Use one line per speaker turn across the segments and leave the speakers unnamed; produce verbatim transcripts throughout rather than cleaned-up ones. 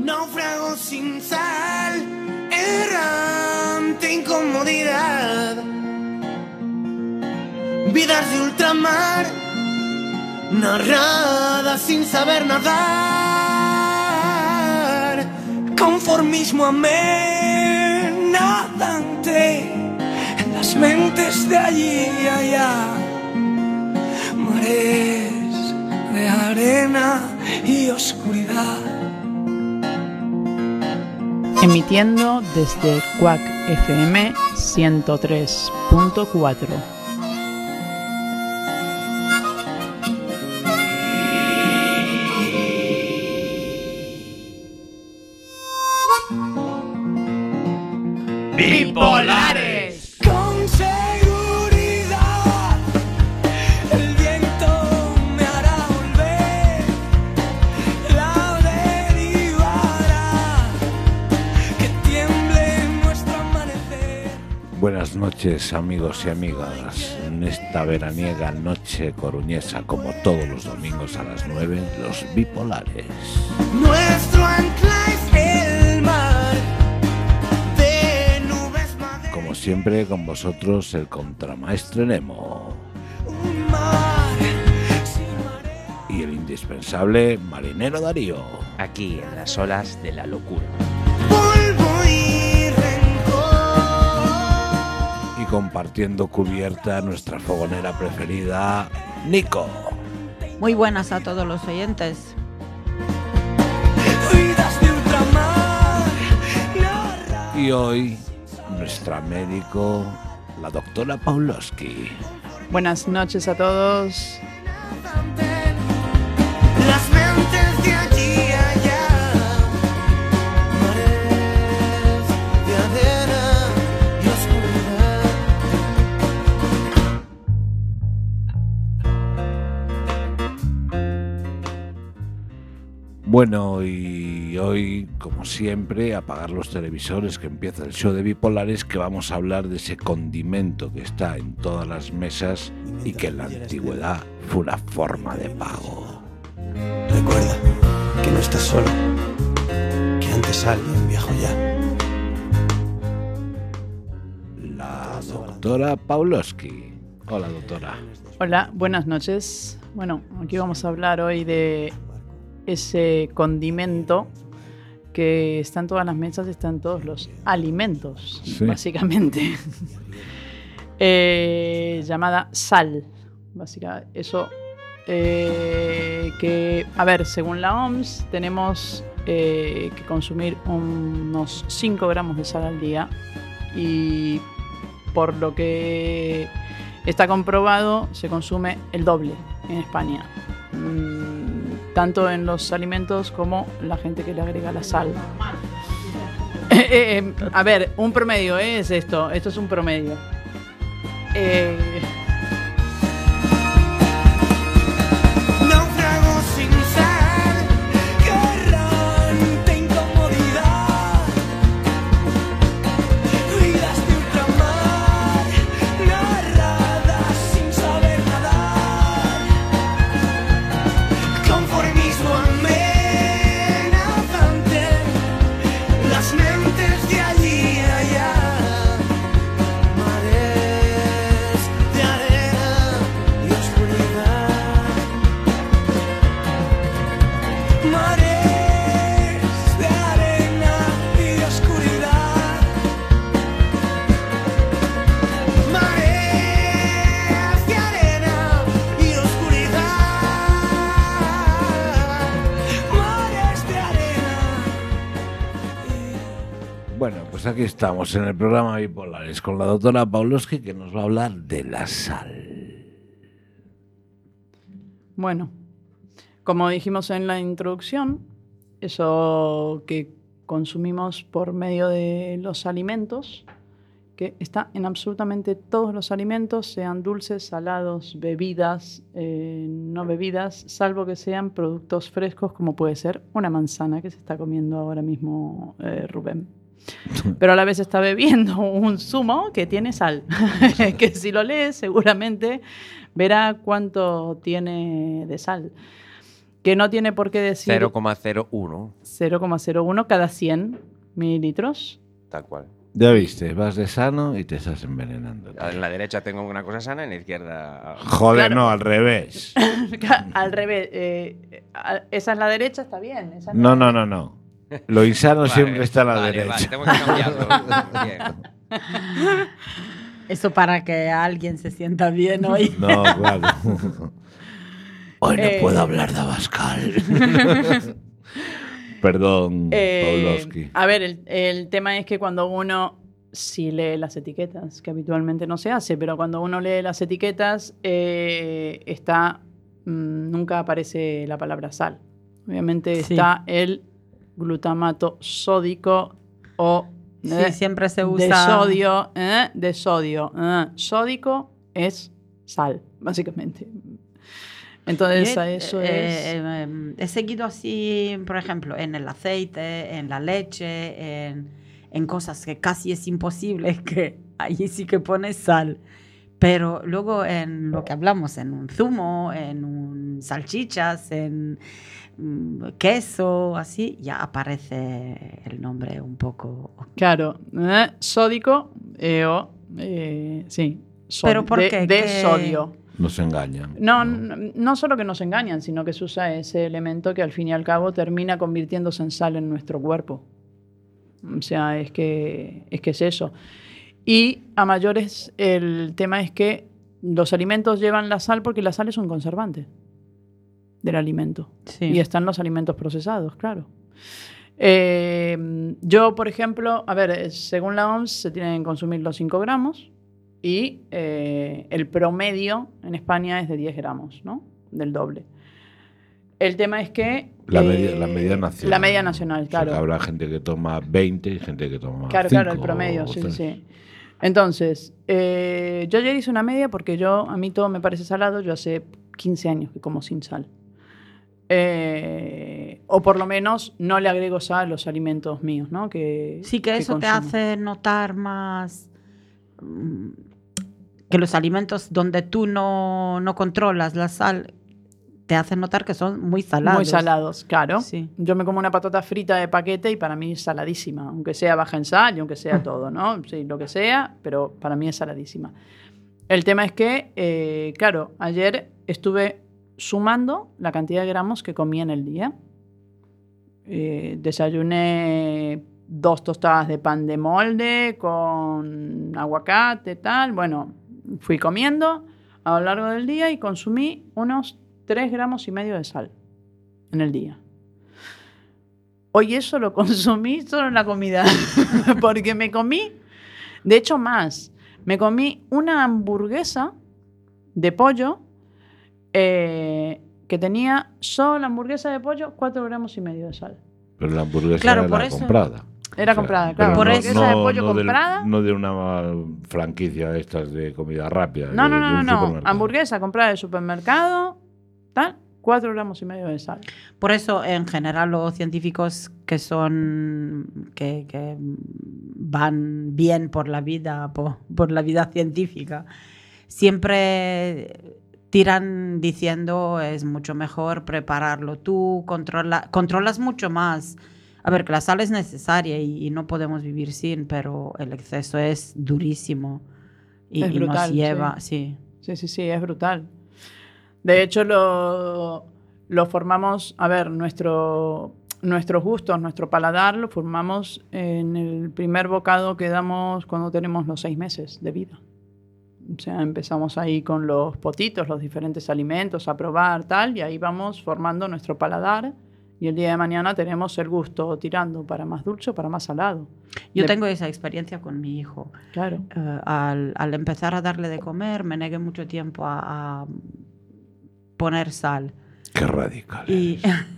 Náufrago sin sal, errante incomodidad. Vidas de ultramar, narradas sin saber nadar. Conformismo amenazante en las mentes de allí y allá. Mares de arena y oscuridad.
Emitiendo desde Quack F M ciento tres punto cuatro.
Bipolares. Con seguridad el viento me hará volver, la derivará, que tiemble nuestro amanecer.
Buenas noches, amigos y amigas. En esta veraniega noche coruñesa, como todos los domingos a las nueve, los Bipolares.
Nuestro ancla es el mar.
Siempre con vosotros el contramaestre Nemo y el indispensable marinero Darío,
aquí en las olas de la locura.
Polvo y rencor.
Y compartiendo cubierta nuestra fogonera preferida, Nico.
Muy buenas a todos los oyentes.
Y hoy nuestra médico, la doctora Pawlowski.
Buenas noches a todos.
Las mentes de allí y allá, mares de arena y oscuridad.
Bueno, y hoy, como siempre, apagar los televisores, que empieza el show de Bipolares, que vamos a hablar de ese condimento que está en todas las mesas y que en la antigüedad fue una forma de pago.
Recuerda que no estás solo, que antes alguien viajó ya.
La doctora Pawlowski. Hola, doctora.
Hola, buenas noches. Bueno, aquí vamos a hablar hoy de ese condimento que está en todas las mesas, está en todos los alimentos, sí, básicamente. eh, llamada sal. Básicamente, eso eh, que, a ver, según la O M S, tenemos eh, que consumir unos cinco gramos de sal al día, y por lo que está comprobado, se consume el doble en España. Mm, tanto en los alimentos como la gente que le agrega la sal. Eh, eh, a ver, un promedio, ¿eh? Es esto. Esto es un promedio. Eh...
Náufrago sin sal, errante incomodidad. Vidas de ultramar, narradas sin saber nadar. Conformismo amenazante, las mentes de allí y allá. Mares de arena y oscuridad. Mares de arena y oscuridad. Mares de arena y oscuridad. Mares de arena.
Bueno, pues aquí estamos en el programa Bipolares con la doctora Pawlowski, que nos va a hablar de la sal.
Bueno, como dijimos en la introducción, eso que consumimos por medio de los alimentos, que está en absolutamente todos los alimentos, sean dulces, salados, bebidas, eh, no bebidas, salvo que sean productos frescos, como puede ser una manzana que se está comiendo ahora mismo eh, Rubén. Pero a la vez está bebiendo un zumo que tiene sal, que si lo lees seguramente verá cuánto tiene de sal. que no tiene por qué decir
cero coma cero uno.
cero coma cero uno cada cien mililitros.
Tal cual.
Ya viste, vas de sano y te estás envenenando.
En la derecha tengo una cosa sana, en la izquierda...
Joder,
Claro.
no, al revés.
Al revés, eh, a- esa es la derecha, está bien. Esa es la
No, no, no, no. Lo insano
Vale,
siempre está a la
vale,
derecha.
Vale, tengo que cambiarlo. Bien.
Eso para que alguien se sienta bien hoy.
No, claro. Hoy no
Eh.
puedo hablar de Abascal. Perdón,
Eh,
Pavlovsky.
a ver, el, el tema es que cuando uno sí lee las etiquetas, que habitualmente no se hace, pero cuando uno lee las etiquetas, eh, está, mm, nunca aparece la palabra sal. Obviamente
Sí.
está el glutamato sódico o
Sí,
eh,
siempre se
de
usa.
sodio, eh, de sodio. eh. Sódico es sal, básicamente. Entonces,
Yo
a
he,
eso
eh,
es...
eh, he seguido así, por ejemplo, en el aceite, en la leche, en, en cosas que casi es imposible que allí sí que pones sal. Pero luego en lo que hablamos, en un zumo, en un salchichas, en mm, queso, así, ya aparece el nombre un poco.
Claro, eh, sódico eh, o, eh, sí, so-
¿Pero por
de,
qué?
de
¿Qué?
sodio.
Nos engañan.
No, no, no solo que nos engañan, sino que se usa ese elemento que al fin y al cabo termina convirtiéndose en sal en nuestro cuerpo. O sea, es que es, que es eso. Y a mayores, el tema es que los alimentos llevan la sal porque la sal es un conservante del alimento.
Sí.
Y están los alimentos procesados, claro. Eh, yo, por ejemplo, a ver, eh, según la O M S se tienen que consumir los cinco gramos y eh, el promedio en España es de diez gramos, ¿no? Del doble. El tema es que...
La,
eh,
media, la media nacional.
La media nacional,
O sea,
claro.
que habrá gente que toma veinte y gente que toma
Claro,
cinco
claro, el promedio,
o
sí, sí,
tres.
sí. Entonces, eh, yo ayer hice una media porque yo, a mí todo me parece salado, yo hace quince años que como sin sal. Eh, o por lo menos no le agrego sal a los alimentos míos, ¿no? Que,
Sí, que eso te
consumo.
hace notar más mm, que los alimentos donde tú no, no controlas la sal, te hacen notar que son muy salados.
Muy salados, claro.
Sí.
Yo me como una patata frita de paquete y para mí es saladísima, aunque sea baja en sal y aunque sea todo, ¿no? Sí, lo que sea, pero para mí es saladísima. El tema es que, eh, claro, ayer estuve sumando la cantidad de gramos que comí en el día. Eh, desayuné dos tostadas de pan de molde con aguacate, tal. Bueno, fui comiendo a lo largo del día y consumí unos tres gramos y medio de sal en el día. Hoy eso lo consumí solo en la comida, porque me comí, de hecho más, me comí una hamburguesa de pollo eh, que tenía solo la hamburguesa de pollo cuatro gramos y medio de sal.
Pero la hamburguesa
Claro,
era
por
la
eso-
comprada.
Era comprada,
pero
claro.
Por
no,
eso-
hamburguesa de pollo
no del-
comprada.
no de una franquicia de estas de comida rápida.
No,
de-
no,
de
no,
un
no, no.
supermercado.
Hamburguesa comprada del supermercado, tal, cuatro gramos y medio de sal.
Por eso, en general, los científicos que son que, que van bien por la vida, por, por la vida científica, siempre tiran diciendo es mucho mejor prepararlo tú, controla, controlas mucho más. A ver, que la sal es necesaria y, y no podemos vivir sin, pero el exceso es durísimo y,
Es
y nos
brutal,
lleva, sí.
Sí, sí, sí, es brutal. De hecho, lo, lo formamos, a ver, nuestro, nuestros gustos, nuestro paladar, lo formamos en el primer bocado que damos cuando tenemos los seis meses de vida. O sea, empezamos ahí con los potitos, los diferentes alimentos, a probar, tal, y ahí vamos formando nuestro paladar. Y el día de mañana tenemos el gusto tirando para más dulce o para más salado.
Yo
De-
tengo esa experiencia con mi hijo.
Claro.
Eh, al, al empezar a darle de comer, me negué mucho tiempo a, a poner sal.
Qué radical.
Y,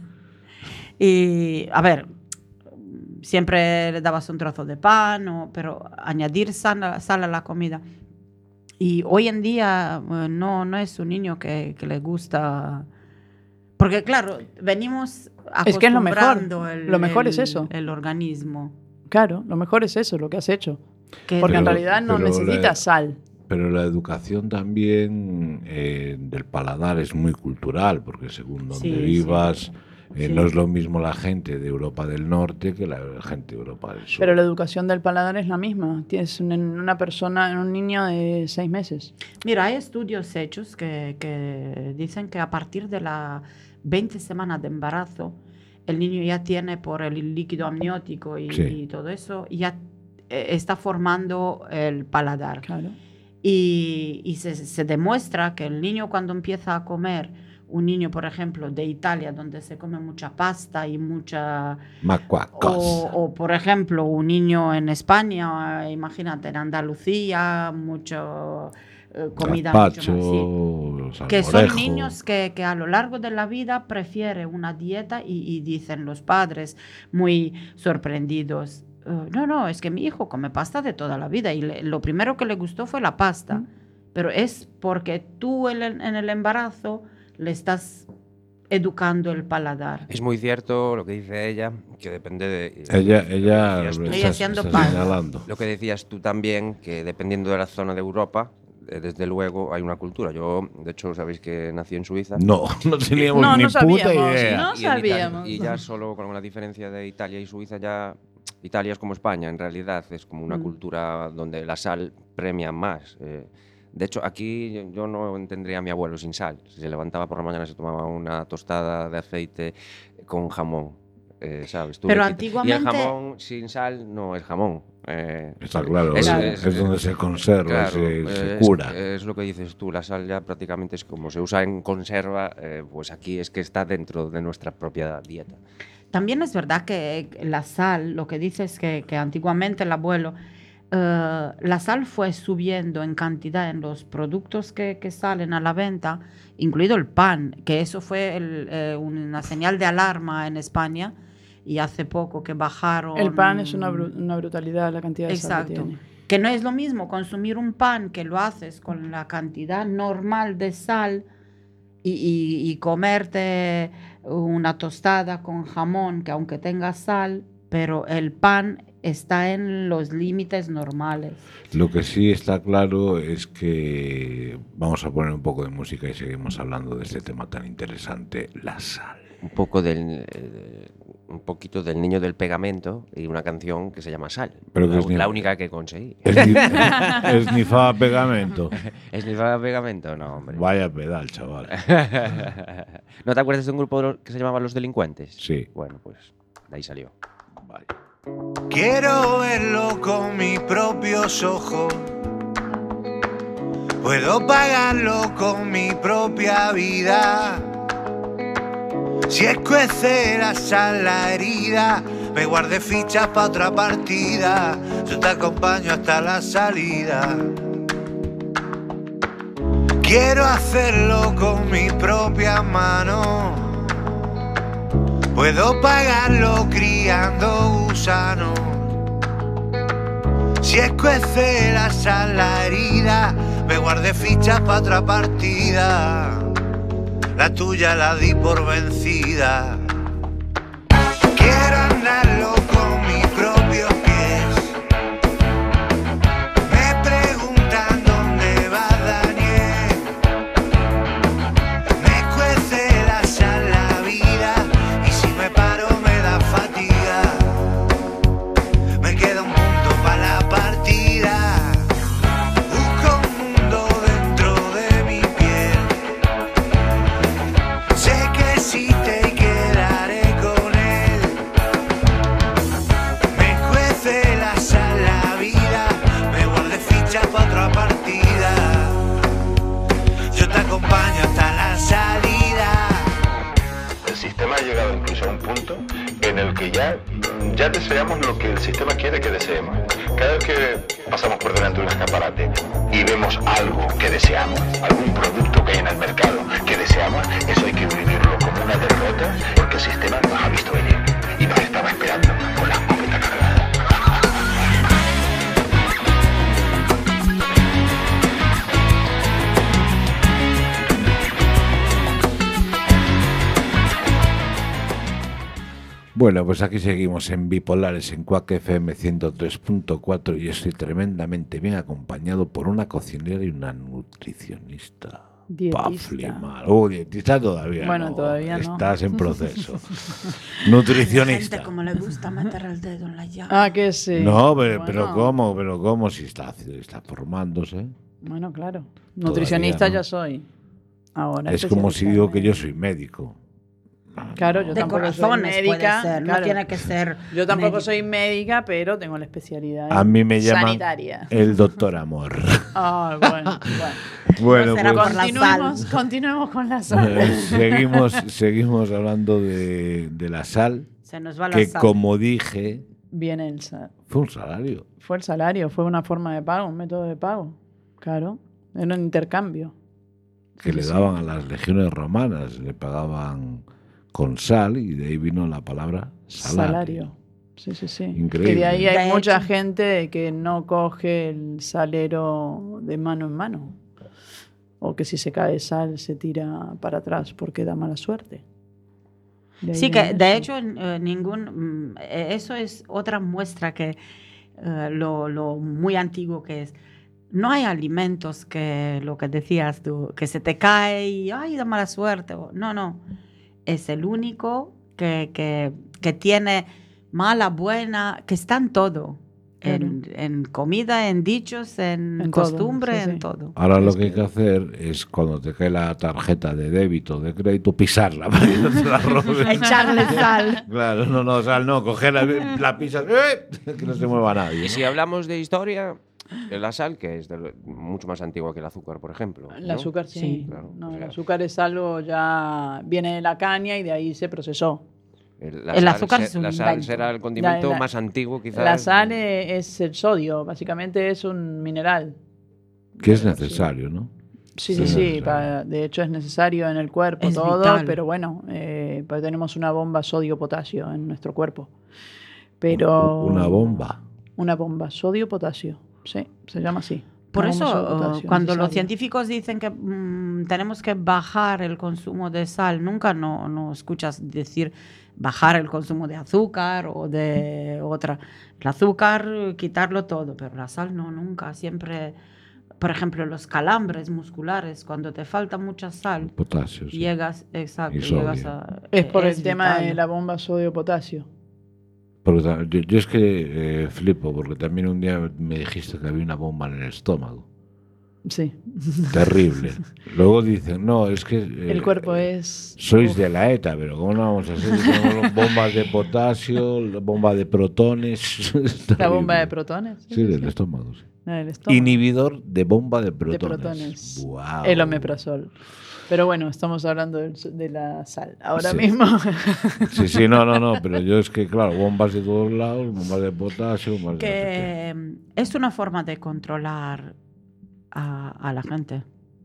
y, a ver, siempre le dabas un trozo de pan, o- pero añadir sal, sal a la comida. Y hoy en día eh, no, no es un niño que, que le gusta... Porque claro, venimos
Es que es lo mejor.
acostumbrando el,
Lo mejor
el-
es eso.
el organismo.
Claro, lo mejor es eso, lo que has hecho.
Que
Porque en
Pero-
realidad no
pero
necesitas
le-
sal.
Pero la educación también eh, del paladar es muy cultural, porque según donde
Sí, sí.
vivas, eh,
Sí.
no es lo mismo la gente de Europa del Norte que la gente de Europa del Sur.
Pero la educación del paladar es la misma. Tienes un- una persona, un niño de seis meses.
Mira, hay estudios hechos que, que dicen que a partir de las veinte semanas de embarazo, el niño ya tiene por el líquido amniótico y,
Sí.
y todo eso, ya eh, está formando el paladar.
Claro.
Y, y se, se demuestra que el niño cuando empieza a comer, un niño, por ejemplo, de Italia, donde se come mucha pasta y mucha...
Macuacos.
O, o, por ejemplo, un niño en España, eh, imagínate, en Andalucía, mucho eh, comida mucho más, sí.
Gazpacho,
Que son
salmorejo.
niños que, que a lo largo de la vida prefieren una dieta y, y dicen los padres muy sorprendidos, "Eh, no, no, es que mi hijo come pasta de toda la vida y le- lo primero que le gustó fue la pasta, pero es porque tú en el, en el embarazo le estás educando el paladar".
Es muy cierto lo que dice ella, que depende de...
Ella, ella,
Decías tú.
está-
Ella haciendo
está
pan.
señalando.
Lo que decías tú también, que dependiendo de la zona de Europa, eh, desde luego hay una cultura. Yo, de hecho, sabéis que nací en Suiza.
No, no teníamos
No,
ni
no
puta
sabíamos,
idea.
¿no?
y, en Italia-
sabíamos.
y ya solo con la diferencia de Italia y Suiza, ya Italia es como España, en realidad es como una
Mm.
cultura donde la sal premia más. eh. De hecho, aquí yo- yo no tendría a mi abuelo sin sal. Si se levantaba por la mañana se tomaba una tostada de aceite con jamón, eh, ¿sabes? Tú
Pero
le quitas- Y el
antiguamente-
jamón sin sal no es jamón. eh,
Está claro,
es-
es,
es-
es donde se conserva,
Claro,
se, se
eh,
cura.
Es, es lo que dices tú, la sal ya prácticamente es como se usa en conserva, eh, pues aquí es que está dentro de nuestra propia dieta.
También es verdad que la sal, lo que dice es que, que antiguamente el abuelo, eh, la sal fue subiendo en cantidad en los productos que, que salen a la venta, incluido el pan, que eso fue el, eh, una señal de alarma en España y hace poco que bajaron...
El pan es una, bru- una brutalidad la cantidad de sal que
Exacto.
tiene.
Que no es lo mismo consumir un pan que lo haces con la cantidad normal de sal y, y- y comerte una tostada con jamón que aunque tenga sal, pero el pan está en los límites normales.
Lo que sí está claro es que vamos a poner un poco de música y seguimos hablando de este tema tan interesante, la sal.
Un poco del... eh, un poquito del niño del pegamento y una canción que se llama Sal.
Pero que
la,
es ni-
la única que conseguí.
Esnifaba pegamento.
¿Es ni para pegamento? No, hombre.
Vaya pedal, chaval.
¿No te acuerdas de un grupo de los- que se llamaba Los Delincuentes?
Sí.
Bueno, pues de ahí salió.
Vaya.
Quiero verlo con mis propios ojos. Puedo pagarlo con mi propia vida. Si escuece la sal la herida, me guardé fichas para otra partida. Yo te acompaño hasta la salida. Quiero hacerlo con mis propias manos. Puedo pagarlo criando gusanos. Si escuece la sal la herida, me guardé fichas para otra partida. La tuya la di por vencida. Quiero andarlo con mis propios pies. Me preguntan dónde va Daniel. Me cuece la sal la vida y si me paro me da fatiga. Me queda un punto para la partida. Busco un mundo dentro de mi piel. Sé que existe y quedaré con él. Me cuece la sal la vida, me guardé fichas para otra partida. Yo te acompaño hasta la salida.
El sistema ha llegado incluso a un punto en el que ya, ya deseamos lo que el sistema quiere que deseemos. Cada vez que pasamos por delante de un escaparate y vemos algo que deseamos, algún producto que hay en el mercado que deseamos, eso hay que vivirlo como una derrota porque el sistema nos ha visto venir y nos estaba esperando con la escopeta cargada.
Bueno, pues aquí seguimos en Bipolares en Quack F M ciento tres punto cuatro y estoy tremendamente bien acompañado por una cocinera y una nutricionista.
Dietista.
Pa' flimar. Uh, dietista todavía
Bueno,
no.
todavía no.
Estás en proceso.
Gente
Nutricionista.
como le gusta meter el dedo en la llaga.
Ah, que sí.
No, pero,
Bueno.
pero ¿cómo? Pero ¿cómo? Si está, está formándose.
Bueno, claro. Nutricionista
Todavía no.
ya soy. Ahora.
Es como si
especialista
digo
en-
que yo soy médico.
Claro, yo
De
tampoco
corazones
soy médica.
puede ser,
claro.
no tiene que ser.
Yo tampoco
médico.
soy médica, pero tengo la especialidad
A
en
mí me llaman
sanitaria.
el doctor amor.
Ah, bueno, bueno.
Bueno,
No será
pues
por la
Continuemos,
sal.
continuemos con la sal.
eh, seguimos, seguimos hablando de, de la sal,
Se nos va la
que
sal.
como dije,
Viene el sal.
fue un salario.
Fue el salario, fue una forma de pago, un método de pago. Claro, era un intercambio.
Que
Sí,
le
sí.
daban a las legiones romanas, le pagaban con sal y de ahí vino la palabra salario.
Salario. Sí, sí, sí.
Increíble.
Y de ahí hay
De
mucha
hecho-
gente que no coge el salero de mano en mano. O que si se cae sal se tira para atrás porque da mala suerte. De ahí
Sí, que
viene
de
eso.
hecho eh, ningún. mm, eh, Eso es otra muestra que eh, lo, lo muy antiguo que es. No hay alimentos que lo que decías tú, que se te cae y ay, da mala suerte. o- No, no. Es el único que, que, que tiene mala, buena, que está en todo. En, en comida, en dichos, en,
En todo,
costumbre,
sí, sí.
en todo.
Ahora lo
Es
que hay
que-
que hacer es cuando te cae la tarjeta de débito, de crédito, pisarla para que no te la roben.
Echarle sal.
Claro, no, no, sal, no, coger la, la pisas, ¡eh! Que no se mueva nadie.
Y
¿no?
si hablamos de historia, la sal, que es de lo- mucho más antigua que el azúcar, por ejemplo.
El
¿no?
azúcar sí.
Sí,
claro,
No,
o
el
sea-
azúcar es algo ya viene de la caña y de ahí se procesó.
El, la
El
sal
azúcar
se-
es un
La sal
invento.
será el condimento
La- la-
más antiguo, quizás.
La sal e- es el sodio, básicamente es un mineral.
Que es necesario, ¿no?
Sí,
Sí,
sí, sí.
necesario.
para- de hecho es necesario en el cuerpo
Es
todo,
vital.
pero bueno, eh, pues tenemos una bomba sodio-potasio en nuestro cuerpo. Pero
Una bomba.
Una bomba sodio-potasio, sí, se llama así.
Por
Una
eso,
bomba sodio-potasio,
eh, cuando los
necesaria.
científicos dicen que mm, tenemos que bajar el consumo de sal, nunca no, no escuchas decir bajar el consumo de azúcar o de otra. El azúcar, eh, quitarlo todo, pero la sal no, nunca. Siempre, por ejemplo, los calambres musculares, cuando te falta mucha sal,
Potasio. sí.
llegas, exacto,
Y sodio.
llegas a...
Es por
eh,
el tema
vital.
de la bomba sodio-potasio.
Porque ta- yo, yo es que eh, flipo, porque también un día me dijiste que había una bomba en el estómago.
Sí.
Terrible. Luego dicen, no, es que... eh,
El cuerpo es...
Sois
Uf.
de la ETA, pero ¿cómo no vamos a hacer? Si tenemos bombas de potasio, la bomba de protones. Es
La
terrible.
bomba de protones.
Sí, del estómago. Sí.
La del estómago.
Inhibidor de bomba de
de
protones.
protones.
Guau.
El omeprazol. Pero bueno, estamos hablando del- de la sal. Ahora
Sí.
mismo.
Sí, sí, no, no, no, pero yo es que, claro, bombas de todos lados, bombas de potasio, bombas de no sé qué.
Que mm, es una forma de controlar a, a la gente.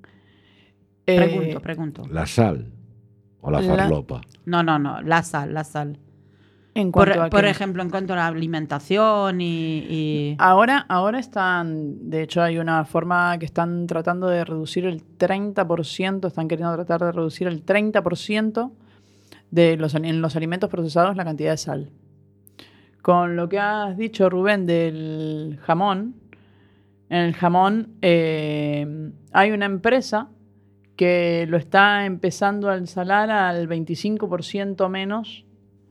Eh,
Pregunto, pregunto.
La sal o la
La-
farlopa.
No, no, no, la sal, la sal.
en
Por,
cuanto a
por
qué?
ejemplo, en cuanto a la alimentación y... y-
Ahora, ahora están, de hecho hay una forma que están tratando de reducir el treinta por ciento, están queriendo tratar de reducir el treinta por ciento de los, ali- en los alimentos procesados la cantidad de sal. Con lo que has dicho, Rubén, del jamón, en el jamón eh, hay una empresa que lo está empezando a ensalar al veinticinco por ciento menos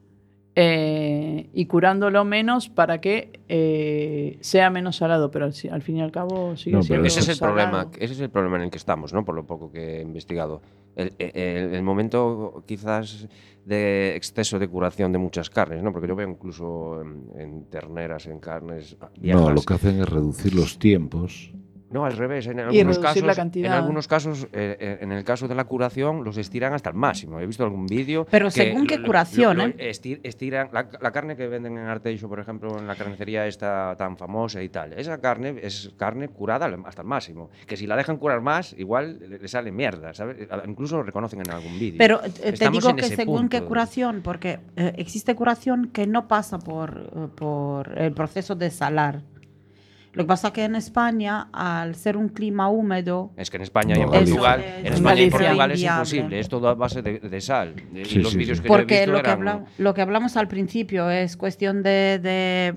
eh, y curándolo menos para que eh, sea menos salado, pero al, si- al fin y al cabo sigue
No, pero
siendo
Ese es el
salado.
problema, ese es el problema en el que estamos, ¿no? Por lo poco que he investigado. El, el- el momento quizás de exceso de curación de muchas carnes, ¿no? Porque yo veo incluso en, en terneras, en carnes viejas.
No, lo que hacen es reducir los tiempos.
No, al revés. En
Y
algunos
reducir
casos,
la cantidad.
en algunos casos, eh, eh, en el caso de la curación, los estiran hasta el máximo. He visto algún vídeo.
Pero
que
según qué
lo-
curación,
lo- lo
¿eh?
esti- Estiran la, la carne que venden en Arteixo, por ejemplo, en la carnicería esta tan famosa y tal. Esa carne es carne curada al- hasta el máximo. Que si la dejan curar más, igual le, le sale mierda, ¿sabes? Incluso lo reconocen en algún vídeo.
Pero eh, te
Estamos
digo
en
que
ese
según qué
punto.
curación, porque eh, existe curación que no pasa por, eh, por el proceso de salar. Lo que pasa es que en España, al ser un clima húmedo...
Es que en España y en
No, Galicia.
Portugal,
Eso es-
en España y en
Galicia.
Portugal es
Inviable.
imposible, es todo a base de, de sal. Y
Sí,
los
sí,
vídeos
sí.
que yo he
Porque
visto
lo que,
eran-
habla- lo que hablamos al principio es cuestión de, de,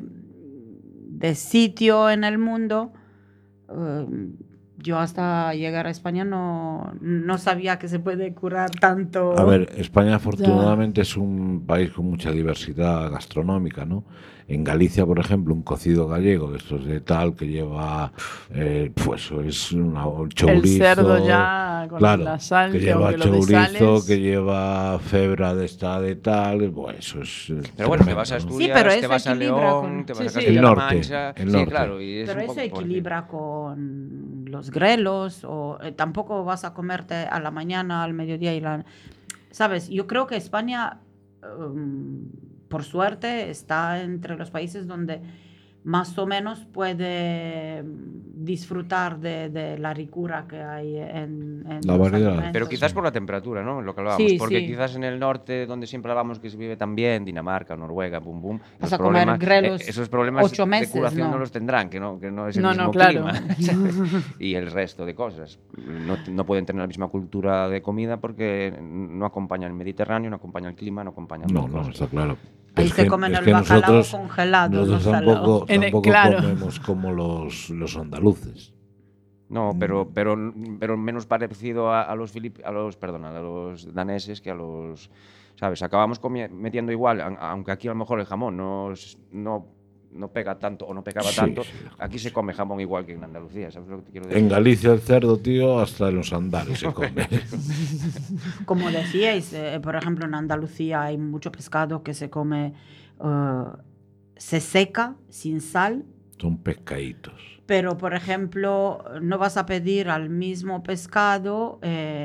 de sitio en el mundo. Eh, yo hasta llegar a España no, no sabía que se puede curar tanto.
A ver, España afortunadamente es un país con mucha diversidad gastronómica, ¿no? En Galicia, por ejemplo, un cocido gallego de estos de tal que lleva, eh, pues es una, un chourizo.
El cerdo ya con
claro,
la sal,
que
que
lleva
aunque lo de
chourizo,
sales-
que lleva febra de esta de tal, bueno, eso es. eh,
Pero bueno, te
tremendo,
vas a
¿no?
Asturias,
Sí, pero
te
eso
vas a
equilibra
León,
con-
te vas
Sí,
a
sí.
Castilla-La
El norte,
Mancha.
el
Sí,
norte.
claro. Y es
Pero
un
eso
poco por-
equilibra con los grelos, o eh, tampoco vas a comerte a la mañana, al mediodía y la... ¿Sabes? Yo creo que España, um, por suerte, está entre los países donde más o menos puede disfrutar de, de la ricura que hay en, en
La
los
variedad.
alimentos.
Pero quizás por la temperatura, ¿no? Lo que hablábamos.
Sí,
porque
sí.
quizás en el norte, donde siempre hablábamos que se vive tan bien, Dinamarca, Noruega, bum bum.
Vas
los
a comer
problemas-
grelos
eh, esos problemas
ocho meses,
de curación no.
¿no?
los tendrán, que no, que no es el
No,
mismo
no, claro.
clima. Y el resto de cosas. No, no pueden tener la misma cultura de comida porque no acompaña el Mediterráneo, no acompaña el clima, no acompaña
No,
otras
no,
cosas.
está claro.
Ahí
Es
se
que-
comen
es
el
que
bacalao
nosotros-
congelado, no
Nosotros
salado.
tampoco,
En el-
tampoco
claro.
comemos como los, los andaluces.
No, pero, pero, pero menos parecido a, a los filip- a los, perdón, a los daneses que a los, ¿sabes? Acabamos comi- metiendo igual, a- aunque aquí a lo mejor el jamón no, es- no, no pega tanto o no pegaba
Sí,
tanto,
sí.
aquí se come jamón igual que en Andalucía, ¿sabes lo que te quiero decir?
En Galicia el cerdo, tío, hasta en los andares se come.
Como decíais, eh, por ejemplo, en Andalucía hay mucho pescado que se come, eh, se seca sin sal,
Son pescaditos.
pero por ejemplo, no vas a pedir al mismo pescado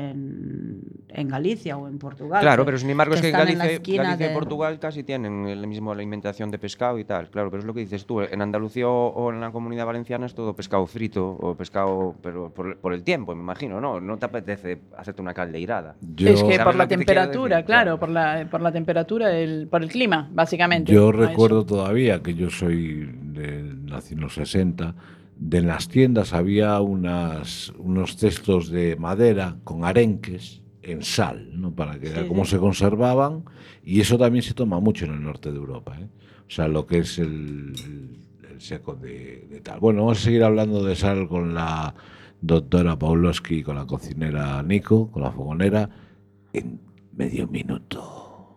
en, en Galicia o en Portugal.
Claro,
que-
pero sin embargo es que
están en la
Galicia,
esquina
Galicia
de-
y Portugal casi tienen la misma alimentación de pescado y tal, claro, pero es lo que dices tú, en Andalucía o, o en la Comunidad Valenciana es todo pescado frito o pescado, pero por, por el tiempo, me imagino, ¿no? No te apetece hacerte una caldeirada.
Yo,
es que
¿Sabes
por
lo
la
que te quiero
temperatura,
decir?
claro,
Claro.
por la, por la temperatura, del, por el clima, básicamente.
yo
¿no?
recuerdo
Eso.
todavía que yo soy de, nací en los sesenta, de en las tiendas había unas, unos cestos de madera con arenques en sal, ¿no? Para que
Sí,
cómo
sí.
se conservaban, y eso también se toma mucho en el norte de Europa, ¿eh? O sea, lo que es el, el seco de, de tal. Bueno, vamos a seguir hablando de sal con la doctora Pawlowski, con la cocinera Nico, con la fogonera, en medio minuto.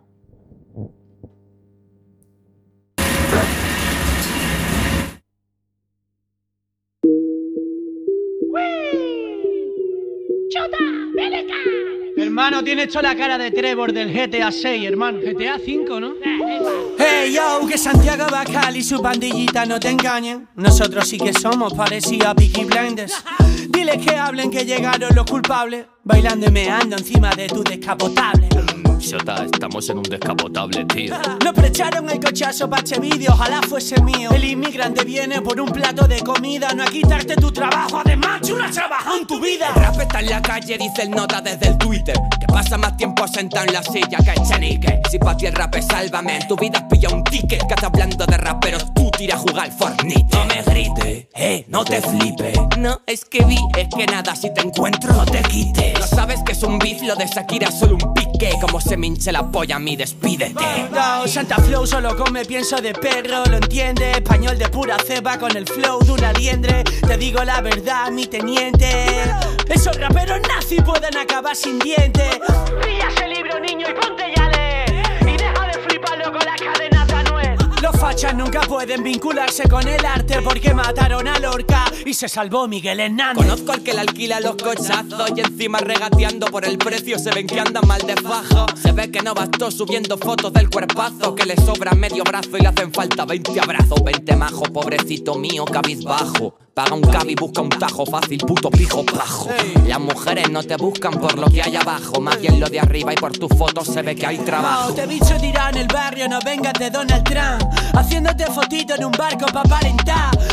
Hermano, tienes toda la cara de Trevor del G T A seis, hermano. G T A cinco, ¿no?
Hey yo, que Santiago Bacal y su pandillita no te engañen. Nosotros sí que somos parecidos a Peaky Blinders. Dile que hablen que llegaron los culpables, bailando y meando encima de tu descapotable.
Shota, estamos en un descapotable, tío.
Nos precharon el cochazo pa' este vídeo, ojalá fuese mío. El inmigrante viene por un plato de comida, no a quitarte tu trabajo, además tú no has trabajado en tu vida.
El rap está en la calle, dice el nota desde el Twitter, que pasa más tiempo sentado en la silla que Echenique. Si pa' ti el rap es sálvame, en tu vida has pillado un ticket. Que estás hablando de raperos, tú tira a jugar Fortnite. No me grites, eh, no te flipes. No, es que vi, es que nada, si te encuentro no te quites. No sabes que es un beef, lo de Shakira es solo un pique. Como se me hinche la polla a mí, despídete.
No, Santa Flow solo come pienso de perro, lo entiende. Español de pura cepa con el flow de una liendre. Te digo la verdad, mi teniente. Esos raperos nazis pueden acabar sin dientes. Pilla ese libro, niño, y ponte ya a leer. Y deja de fliparlo con las cadenas de Anuel. Los fachas nunca pueden vincularse con el arte porque mataron a Lorca y se salvó Miguel Hernández.
Conozco al que le alquila los cochazos y encima regateando por el precio se ven que andan mal de fajo. Se ve que no bastó subiendo fotos del cuerpazo, que le sobra medio brazo y le hacen falta veinte abrazos. veinte majos, pobrecito mío, cabizbajo. Paga un cab y busca un tajo fácil, puto pijo pajo. Las mujeres no te buscan por lo que hay abajo, más bien lo de arriba, y por tus fotos se ve que hay trabajo.
No, te he dicho tirar en el barrio, no vengas de Donald Trump, haciéndote fotito en un barco pa' aparentar.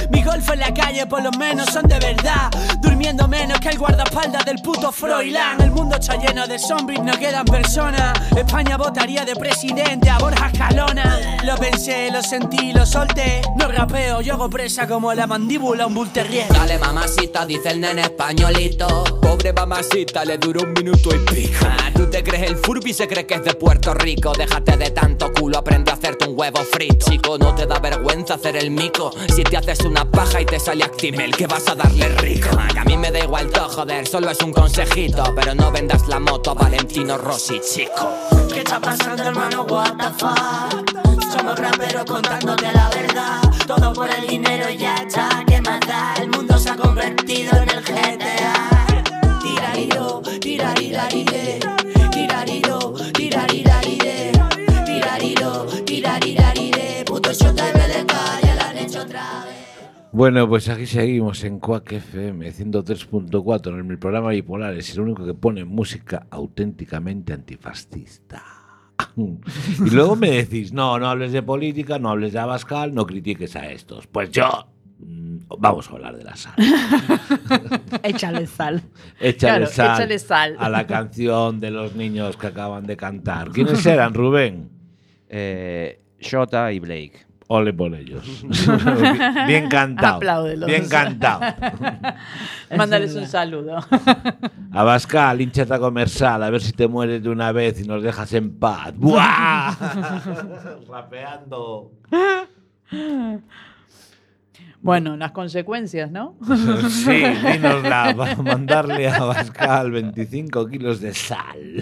Mi golfo en la calle por lo menos son de verdad. Durmiendo menos que el guardaespaldas del puto Froilán. El mundo está lleno de zombies, no quedan personas. España votaría de presidente a Borja Escalona. Lo pensé, lo sentí, lo solté. No rapeo, yo hago presa como la mandíbula a un bull terrier.
Dale mamacita, dice el nene españolito. Pobre mamacita, le duró un minuto y pico. Ah, tú te crees el Furby, se cree que es de Puerto Rico. Déjate de tanto culo, aprende a hacerte un huevo frito. Chico, no te da vergüenza hacer el mico. Si te haces una paja y te sale Actimel, que vas a darle rico. Ah, que a mí me da igual todo, joder, solo es un consejito. Pero no vendas la moto a Valentino Rossi, chico.
¿Qué está pasando, hermano? What the fuck? Somos raperos contándote la verdad. Todo por el dinero ya está, ¿qué más da? El mundo se ha convertido en el G T A. Tirariro, tirarilarire. Tirariro, tirarilarire. Tirariro, tirarilarire. Puto shot de B D K, ya lo han hecho otra vez.
Bueno, pues aquí seguimos en Quack F M ciento tres punto cuatro en el programa Bipolares, el único que pone música auténticamente antifascista. Y luego me decís, no, no hables de política, no hables de Abascal, no critiques a estos. Pues yo, mmm, vamos a hablar de la sal.
Échale sal.
Échale,
claro,
sal
échale sal
a la canción de los niños que acaban de cantar. ¿Quiénes eran, Rubén?
Eh, Shota y Blake.
Ole por ellos. Bien cantado.
Apláudelos.
Bien cantado.
Mándales un saludo.
Abascal, hinchate a comer sal, a ver si te mueres de una vez y nos dejas en paz. ¡Buah! Rapeando.
Bueno, las consecuencias, ¿no?
Sí, dínosla, para mandarle a Abascal veinticinco kilos de sal.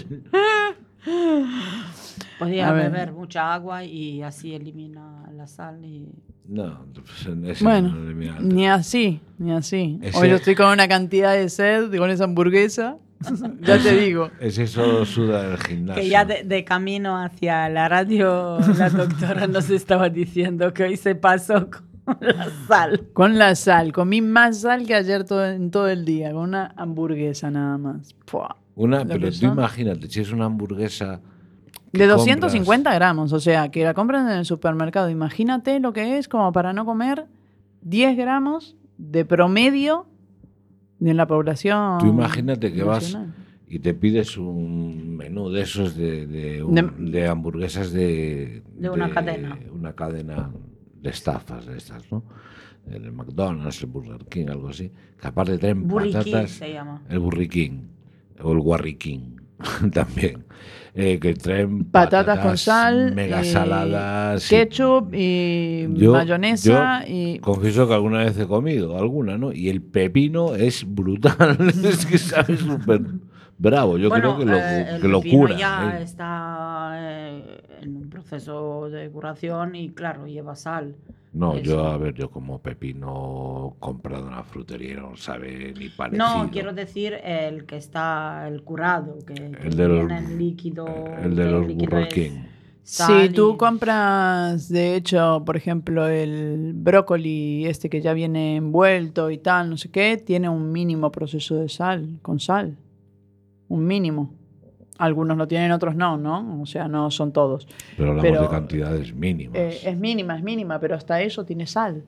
Podía beber mucha agua y así elimina la sal. Y...
No, pues
bueno,
no elimina.
ni así, ni así.
Ese...
Hoy yo estoy con una cantidad de sed, con esa hamburguesa. Ya te digo.
Es eso, suda del gimnasio.
Que ya de, de camino hacia la radio, la doctora nos estaba diciendo que hoy se pasó con la sal.
Con la sal. Comí más sal que ayer todo, en todo el día, con una hamburguesa nada más. Puah.
Una, pero tú imagínate, si es una hamburguesa...
De doscientos cincuenta gramos, o sea, que la compran en el supermercado. Imagínate lo que es como para no comer diez gramos de promedio de la población.
Tú imagínate que
nacional.
Vas y te pides un menú de esos de, de, un, de, de hamburguesas de...
De una de, cadena.
Una cadena de estafas de estas, ¿no? El McDonald's, el Burger King, algo así. Que aparte traen
Burri
patatas...
King se llama.
El Burri King. O el Warri King. También. Eh, que traen
patatas,
patatas
con sal,
mega saladas,
ketchup y, y
yo,
mayonesa.
Yo
y
confieso que alguna vez he comido, alguna, ¿no? Y el pepino es brutal, es que sabe súper bravo. Yo
bueno,
creo que lo,
eh,
que lo
pepino
cura.
ya
¿eh?
está eh, en un proceso de curación y claro, lleva sal.
No,
Eso.
yo, a ver, yo como pepino comprado en la frutería no sabe ni parecido.
No, quiero decir el que está, el curado, que, que
el de los,
viene en líquido.
El de los Burger King.
Si tú compras, de hecho, por ejemplo, el brócoli este que ya viene envuelto y tal, no sé qué, tiene un mínimo proceso de sal, con sal. Un mínimo. Algunos lo tienen, otros no, ¿no? O sea, no son todos.
Pero hablamos pero, de cantidades mínimas.
Eh, es mínima, es mínima, pero hasta eso tiene sal.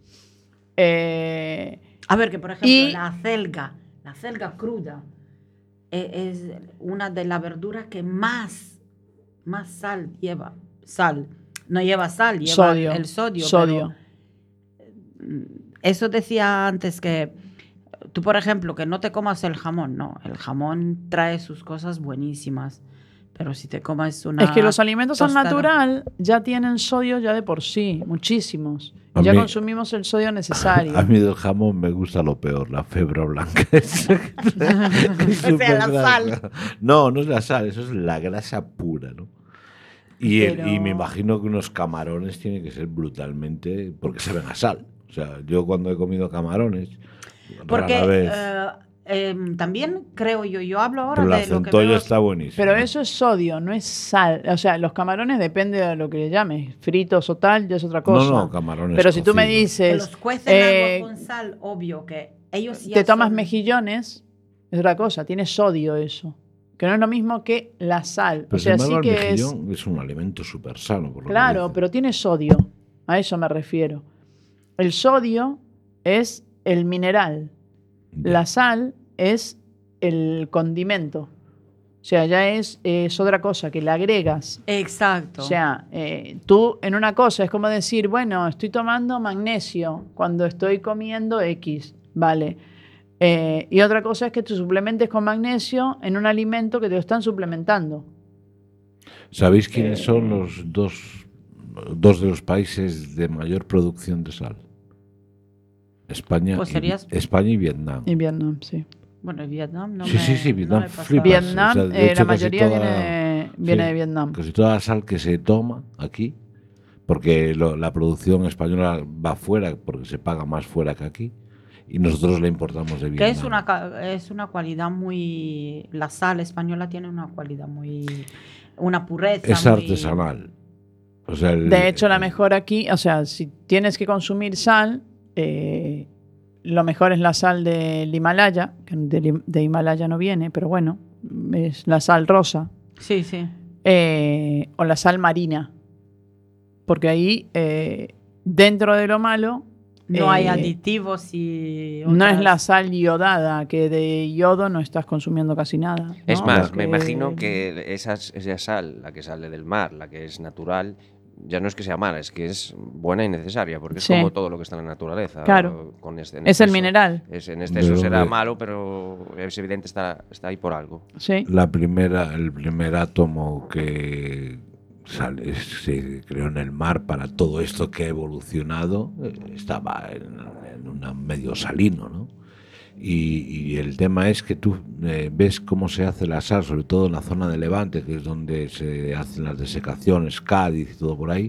Eh,
A ver, que por ejemplo,
y,
la acelga, la acelga cruda, eh, es una de las verduras que más, más sal lleva. Sal. No lleva sal, lleva
sodio,
el sodio.
Sodio.
Pero, eso decía antes que tú, por ejemplo, que no te comas el jamón, no. El jamón trae sus cosas buenísimas. Pero si te comas una
Es que los alimentos
tostada,
al natural ya tienen sodio ya de por sí, muchísimos.
A
ya
mí,
consumimos el sodio necesario.
A mí del jamón me gusta lo peor, la febra blanca. Es,
es o sea, la sal.
No, no es la sal, eso es la grasa pura, ¿no? Y,
Pero...
el, y me imagino que unos camarones tienen que ser brutalmente... Porque saben a sal. O sea, yo cuando he comido camarones...
Porque
vez,
eh, eh, también creo yo, yo hablo ahora
pero
de
la
lo que
centolla
veo...
está buenísima.
Pero eso es sodio, no es sal. O sea, los camarones depende de lo que le llames. Fritos o tal, ya es otra cosa.
No, no, camarones
Pero si tú me
cocidos.
dices...
Que los cuecen
eh,
agua con sal, obvio que ellos ya
te tomas
son...
mejillones, es otra cosa, tiene sodio eso. Que no es lo mismo que la sal.
Pero
o sea,
sin embargo,
sí que
el
es...
mejillón es un alimento súper sano. Por lo
Claro,
que
pero tiene sodio. A eso me refiero. El sodio es el mineral.
Ya.
La sal es el condimento. O sea, ya es, es otra cosa que le agregas.
Exacto.
O sea, eh, tú en una cosa es como decir, bueno, estoy tomando magnesio cuando estoy comiendo X, ¿vale? Eh, y otra cosa es que tú suplementes con magnesio en un alimento que te lo están suplementando.
¿Sabéis quiénes
Eh,
son los dos, dos de los países de mayor producción de sal? España,
Pues
y,
serías-
España y Vietnam.
Y Vietnam, sí.
Bueno, Vietnam no
Sí,
me,
sí, sí,
no
Vietnam
me pasa.
flipas.
Vietnam,
O sea, de
eh,
hecho,
la
casi
mayoría
toda-
viene, viene
sí,
de Vietnam.
Casi toda la sal que se toma aquí, porque lo- la producción española va fuera, porque se paga más fuera que aquí, y nosotros la importamos de
Que
Vietnam.
es una, ca- es una cualidad muy... La sal española tiene una cualidad muy... Una pureza
Es
muy-
artesanal. O sea, el-
De hecho, la
el-
mejor aquí, o sea, si tienes que consumir sal, eh, lo mejor es la sal del Himalaya, que de, Lim- de Himalaya no viene, pero bueno, es la sal rosa,
Sí, sí.
eh, o la sal marina, porque ahí, eh, dentro de lo malo,
No hay
eh,
aditivos y...
no es
otras-
la sal iodada, que de yodo no estás consumiendo casi nada.
Es
¿no?
más,
Porque-
me imagino que esas- esa sal, la que sale del mar, la que es natural, ya no es que sea mala, es que es buena y necesaria, porque es
Sí.
como todo lo que está en la naturaleza.
Claro.
Con este, en
Es el
exceso.
mineral.
Es, en exceso
Pero,
será
eh,
malo, pero es evidente, está, está ahí por algo.
Sí.
La primera, el primer átomo que sale, se creó en el mar para todo esto que ha evolucionado eh, estaba en, en un medio salino, ¿no? Y, y el tema es que tú eh, ves cómo se hace la sal, sobre todo en la zona de Levante, que es donde se hacen las desecaciones, Cádiz y todo por ahí,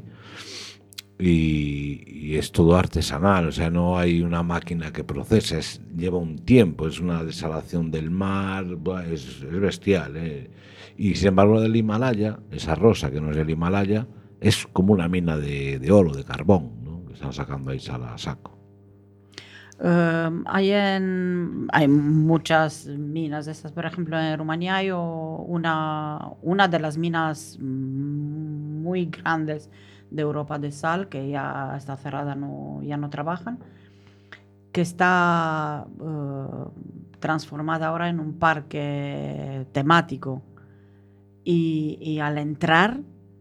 y, y es todo artesanal, o sea, no hay una máquina que procese, es- lleva un tiempo, es una desalación del mar, buah, es, es bestial, ¿eh? Y sin embargo del Himalaya, esa rosa que no es del Himalaya, es como una mina de, de oro, de carbón, ¿no? Que están sacando ahí sal a saco.
Eh, hay, en, hay muchas minas de estas. Por ejemplo, en Rumanía hay o- una, una de las minas mm, muy grandes de Europa de sal, que ya está cerrada, no, ya no trabajan, que está eh, transformada ahora en un parque temático. Y, y al entrar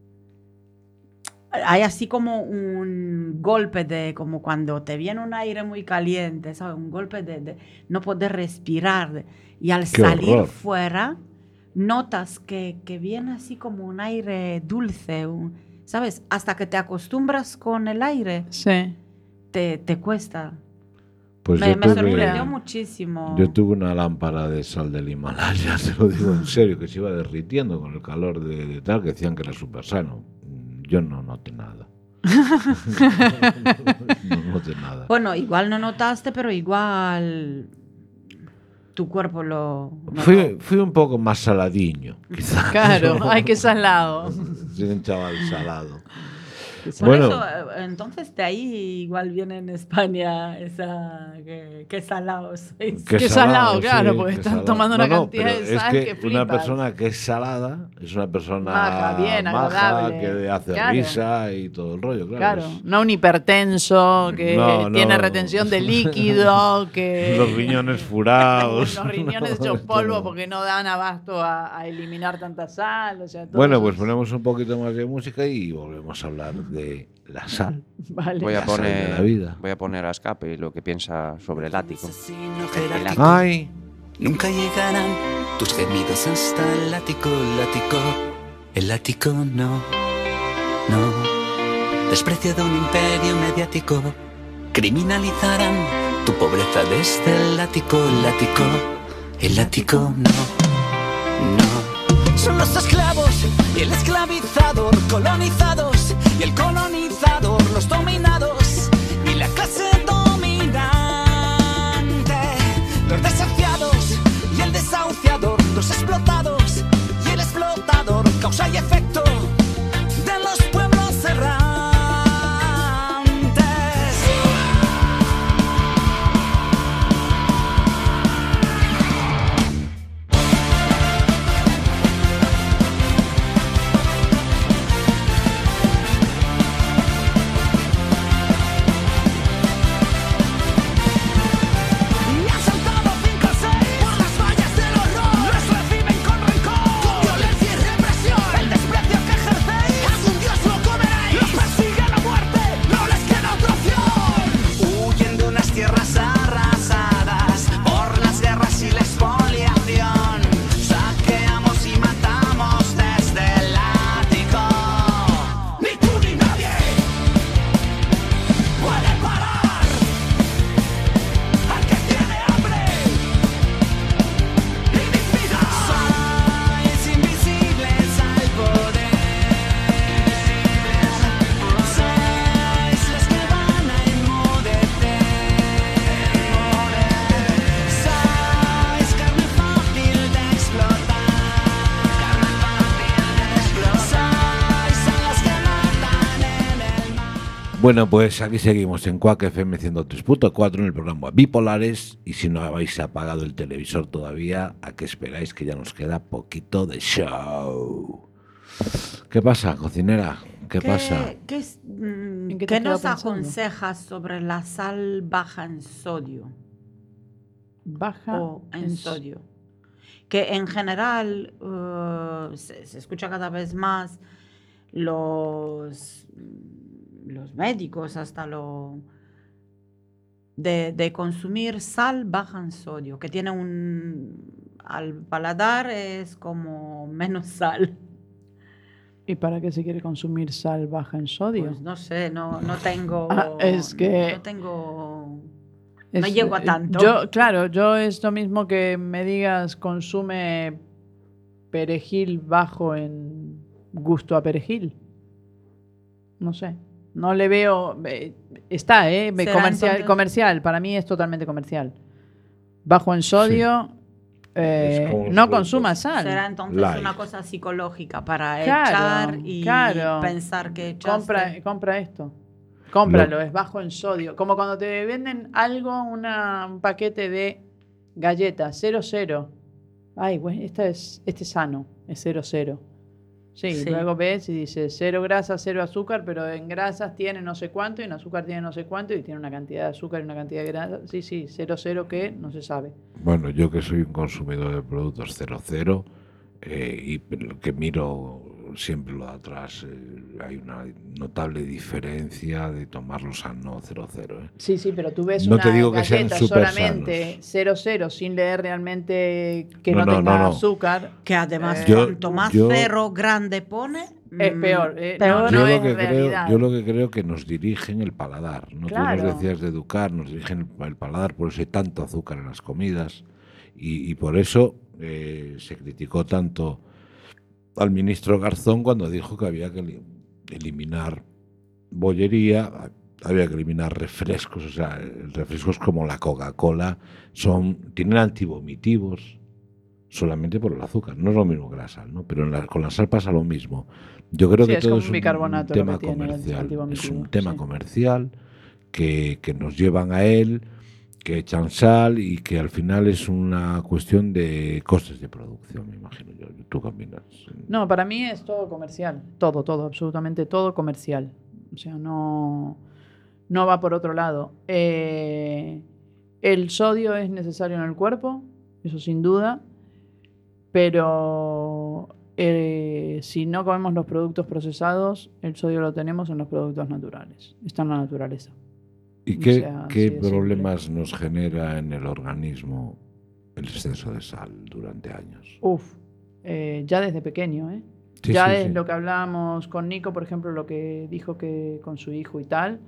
hay así como un golpe de, como cuando te viene un aire muy caliente, ¿sabes? Un golpe de, de no poder respirar. de- y al
¡Qué
salir
horror!
fuera, notas que, que viene así como un aire dulce, un- ¿sabes? Hasta que te acostumbras con el aire,
Sí.
te, te cuesta.
Pues
me
yo
me
tuve-
sorprendió muchísimo.
Yo tuve una lámpara de sal del Himalaya, te lo digo en serio, que se iba derritiendo con el calor de, de tal, que decían que era súper sano. Yo no noté nada. No noté nada.
Bueno, igual no notaste, pero igual tu cuerpo lo... notó.
Fui, fui un poco más saladiño, quizás.
Claro, hay que salado.
Soy un chaval salado.
Por
Bueno.
eso, eh, entonces de ahí igual viene en España esa que, que salados sois.
Qué
Qué salado, claro, porque
qué
están
salado.
tomando una
No, no,
cantidad
pero
de
es
sal
que
que
una
flipas.
persona que es salada es una persona
Maja, bien,
maja,
agradable.
que hace
Claro.
risa y todo el rollo, claro.
Claro,
es-
no un hipertenso que
No,
tiene
no.
retención de líquido, que
Los riñones furados.
los riñones hechos
No,
polvo
esto no.
porque no dan abasto a, a eliminar tanta sal. O sea, todo
Bueno,
eso
pues
es-
ponemos un poquito más de música y volvemos a hablar de la sal.
Vale.
Voy a
La sal de
poner,
la vida.
voy a poner a escape lo que piensa sobre el ático.
El ático.
Ay,
Nunca llegarán tus gemidos hasta el ático, el ático, el ático no, no. Desprecio de un imperio mediático, criminalizarán tu pobreza desde el ático, el ático, el ático no, no. Son los esclavos y el esclavizador, colonizados y el colonizador, los dominados y la clase dominante, los desafiados y el desahuciador, los explotados y el explotador, causa y efecto de los pueblos errantes.
Bueno, pues aquí seguimos en Quack F M ciento tres punto cuatro en el programa Bipolares. Y si no habéis apagado el televisor todavía, ¿a qué esperáis? Que ya nos queda poquito de show. ¿Qué pasa, cocinera? ¿Qué, ¿Qué pasa?
¿Qué, mm,
¿En qué,
¿qué nos
pensando?
aconsejas sobre la sal baja en sodio?
Baja
o en,
en
sodio. Que en general uh, se, se escucha cada vez más los, los médicos hasta lo de, de consumir sal baja en sodio, que tiene un al paladar es como menos sal.
¿Y para qué se quiere consumir sal baja en sodio?
Pues no sé, no, no tengo
ah, es que
no tengo
es,
no llego a tanto.
Yo, claro, yo es lo mismo que me digas consume perejil bajo en gusto a perejil. No sé. No le veo. Está, ¿eh? Comercial, entonces? comercial. Para mí es totalmente comercial. Bajo en sodio. Sí. Eh, no consuma sal.
Será entonces Life. Una cosa psicológica para
claro,
echar y
claro.
pensar que echaste.
Compra, compra esto. Cómpralo, no. Es bajo en sodio. Como cuando te venden algo, una, un paquete de galletas, cero cero. Ay, bueno, esta es, este es sano, es cero cero. Sí, sí, luego ves y dice cero grasa, cero azúcar, pero en grasas tiene no sé cuánto y en azúcar tiene no sé cuánto y tiene una cantidad de azúcar y una cantidad de grasa. Sí, sí, cero cero que no se sabe.
Bueno, yo que soy un consumidor de productos cero cero eh, y que miro siempre lo de atrás, eh, hay una notable diferencia de tomarlos a no cero cero. Eh.
Sí, sí, pero tú ves
no
una
te digo que
galleta
sean
solamente cero cero sin leer realmente que no, no, no tenga no, no. azúcar.
Que además
eh,
cuanto más
yo,
cero grande pone,
es peor. Eh,
peor.
No,
yo,
no
lo que
es
creo,
realidad.
yo lo que creo que nos dirigen el paladar. ¿No?
Claro.
Tú nos decías de educar, nos dirigen el, el paladar, por eso hay tanto azúcar en las comidas. Y, y por eso eh, se criticó tanto al ministro Garzón cuando dijo que había que eliminar bollería, había que eliminar refrescos, o sea, refrescos como la Coca-Cola son tienen antivomitivos solamente por el azúcar, no es lo mismo que la sal, ¿no? Pero en la, con la sal pasa lo mismo. Yo creo
sí,
que
es
todo es un,
un
tema comercial, es un tema
sí.
comercial que, que nos llevan a él, que echan sal y que al final es una cuestión de costes de producción, me imagino yo. ¿Tú qué opinas?
No, para mí es todo comercial. Todo, todo, absolutamente todo comercial. O sea, no, no va por otro lado. Eh, el sodio es necesario en el cuerpo, eso sin duda, pero eh, si no comemos los productos procesados, el sodio lo tenemos en los productos naturales. Está en la naturaleza.
¿Y qué, o sea, qué problemas simple. nos genera en el organismo el exceso de sal durante años?
Uf, eh, ya desde pequeño, ¿eh?
Sí,
ya
sí,
es
sí.
lo que hablábamos con Nico, por ejemplo, lo que dijo que con su hijo y tal.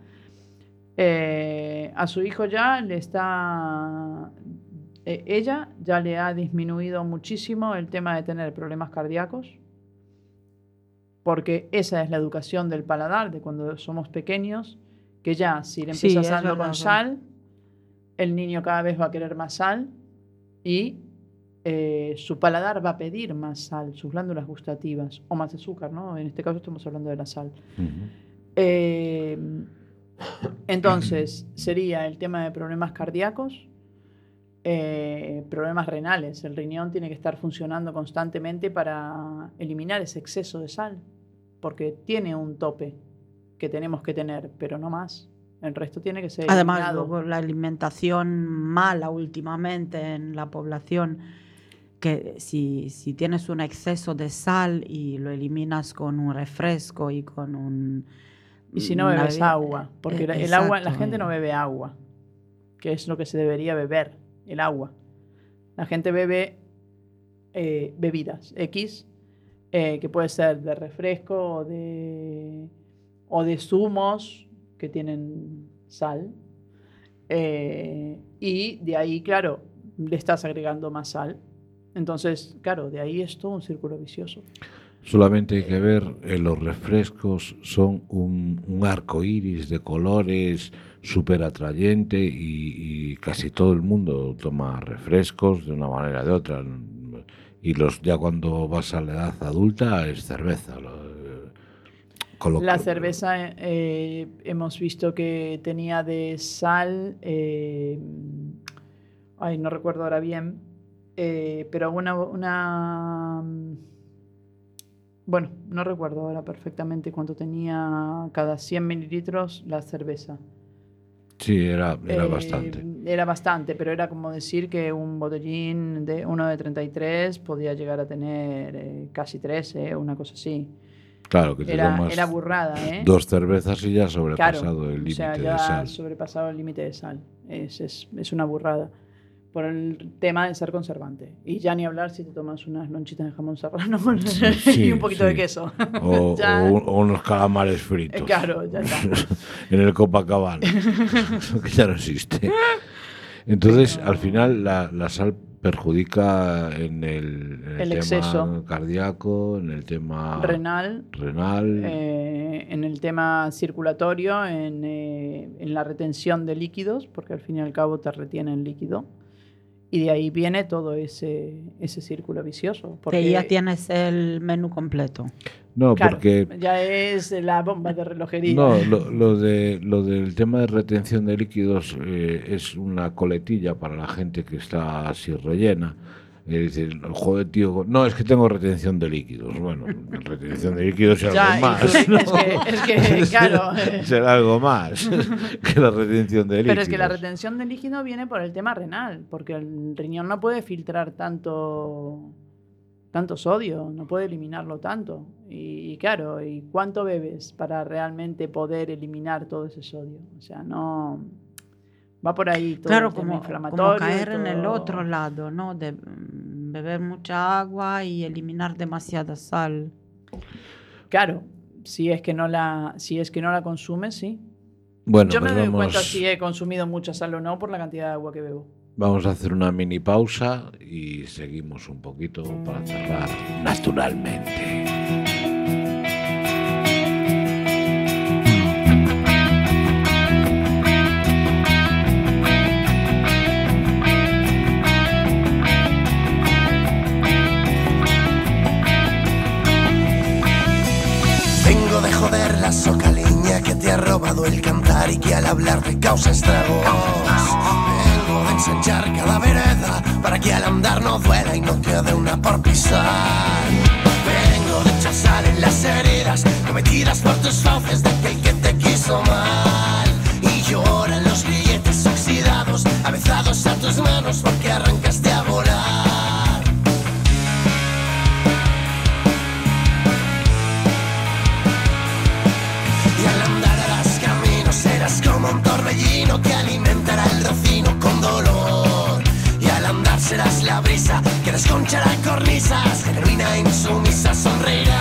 Eh, a su hijo ya le está... Eh, ella ya le ha disminuido muchísimo el tema de tener problemas cardíacos, porque esa es la educación del paladar de cuando somos pequeños, que ya si le empiezas
sí,
dando con sal, el niño cada vez va a querer más sal y eh, su paladar va a pedir más sal, sus glándulas gustativas, o más azúcar, ¿no? En este caso estamos hablando de la sal. Uh-huh. Eh, entonces, sería el tema de problemas cardíacos, eh, problemas renales. El riñón tiene que estar funcionando constantemente para eliminar ese exceso de sal, porque tiene un tope que tenemos que tener, pero no más. El resto tiene que ser
Además,
eliminado.
Luego, la alimentación mala últimamente en la población, que si, si tienes un exceso de sal y lo eliminas con un refresco y con un...
Y si no bebes una, agua, porque eh, el agua, la gente no bebe agua, que es lo que se debería beber, el agua. La gente bebe eh, bebidas X, eh, que puede ser de refresco o de... o de zumos que tienen sal, eh, y de ahí, claro, le estás agregando más sal. Entonces, claro, de ahí es todo un círculo vicioso.
Solamente hay que ver, eh, los refrescos son un, un arco iris de colores súper atrayente y, y casi todo el mundo toma refrescos de una manera o de otra. Y los ya cuando vas a la edad adulta es cerveza. Colo-
La cerveza eh, hemos visto que tenía de sal, eh, ay, no recuerdo ahora bien, eh, pero una, una, bueno, no recuerdo ahora perfectamente cuánto tenía cada cien mililitros la cerveza.
Sí, era, era
Eh,
bastante.
Era bastante, pero era como decir que un botellín de uno de treinta y tres podía llegar a tener eh, casi trece, una cosa así.
Claro, que te
Era,
tomas
era burrada, ¿eh?
dos cervezas y ya has
Claro,
sobrepasado el
o sea,
límite
ya
de sal.
has sobrepasado el límite de sal. Es, es, es una burrada. Por el tema de ser conservante. Y ya ni hablar si te tomas unas lonchitas de jamón serrano
Sí,
y un poquito
sí.
de queso.
O,
Ya-
o un- o unos calamares fritos.
Eh, claro, ya está.
En el Copacabana. Que ya no existe. Entonces, al final, la, la sal perjudica en el, en el
El
tema
exceso.
cardíaco, en el tema
Renal.
renal.
Eh, en el tema circulatorio, en, eh, en la retención de líquidos, porque al fin y al cabo te retiene el líquido. Y de ahí viene todo ese, ese círculo vicioso. Porque,
Que ya tienes el menú completo.
No,
claro,
porque
ya es la bomba de relojería.
no, lo, lo de lo del tema de retención de líquidos eh, es una coletilla para la gente que está así rellena. Y dicen, joder, tío, no, es que tengo retención de líquidos. Bueno, retención de líquidos es
Ya,
algo
y
más.
tú-
¿no?
es que- es que, claro.
Será algo más que la retención de líquidos.
Pero es que la retención de líquido viene por el tema renal, porque el riñón no puede filtrar tanto, tanto sodio, no puede eliminarlo tanto. Y, y claro, ¿y cuánto bebes para realmente poder eliminar todo ese sodio? O sea, no... Va por ahí todo
Claro,
el tema
como,
inflamatorio.
como caer en el
todo-
otro lado, ¿no? De mm, beber mucha agua y eliminar demasiada sal.
Claro, si es que no la, si es que no la consumes, sí.
Bueno,
Yo
pues
me doy
vamos,
cuenta si he consumido mucha sal o no por la cantidad de agua que bebo.
vamos a hacer una mini pausa y seguimos un poquito para cerrar naturalmente.
Vengo de joder la socaliña que te ha robado el cantar y que al hablar te causa estragos. Vengo de ensanchar cada vereda para que al andar no duela y no quede una por pisar. Vengo de echar sal en las heridas cometidas por tus fauces de aquel que te quiso mal. Y lloran los grilletes oxidados, avezados a tus manos porque arrancaste a volar. Y al andar harás caminos, serás como un torbellino que alimentará el rocino con dolor. Y al andar serás la brisa que desconchará cornisas, genuina e insumisa sonreirás.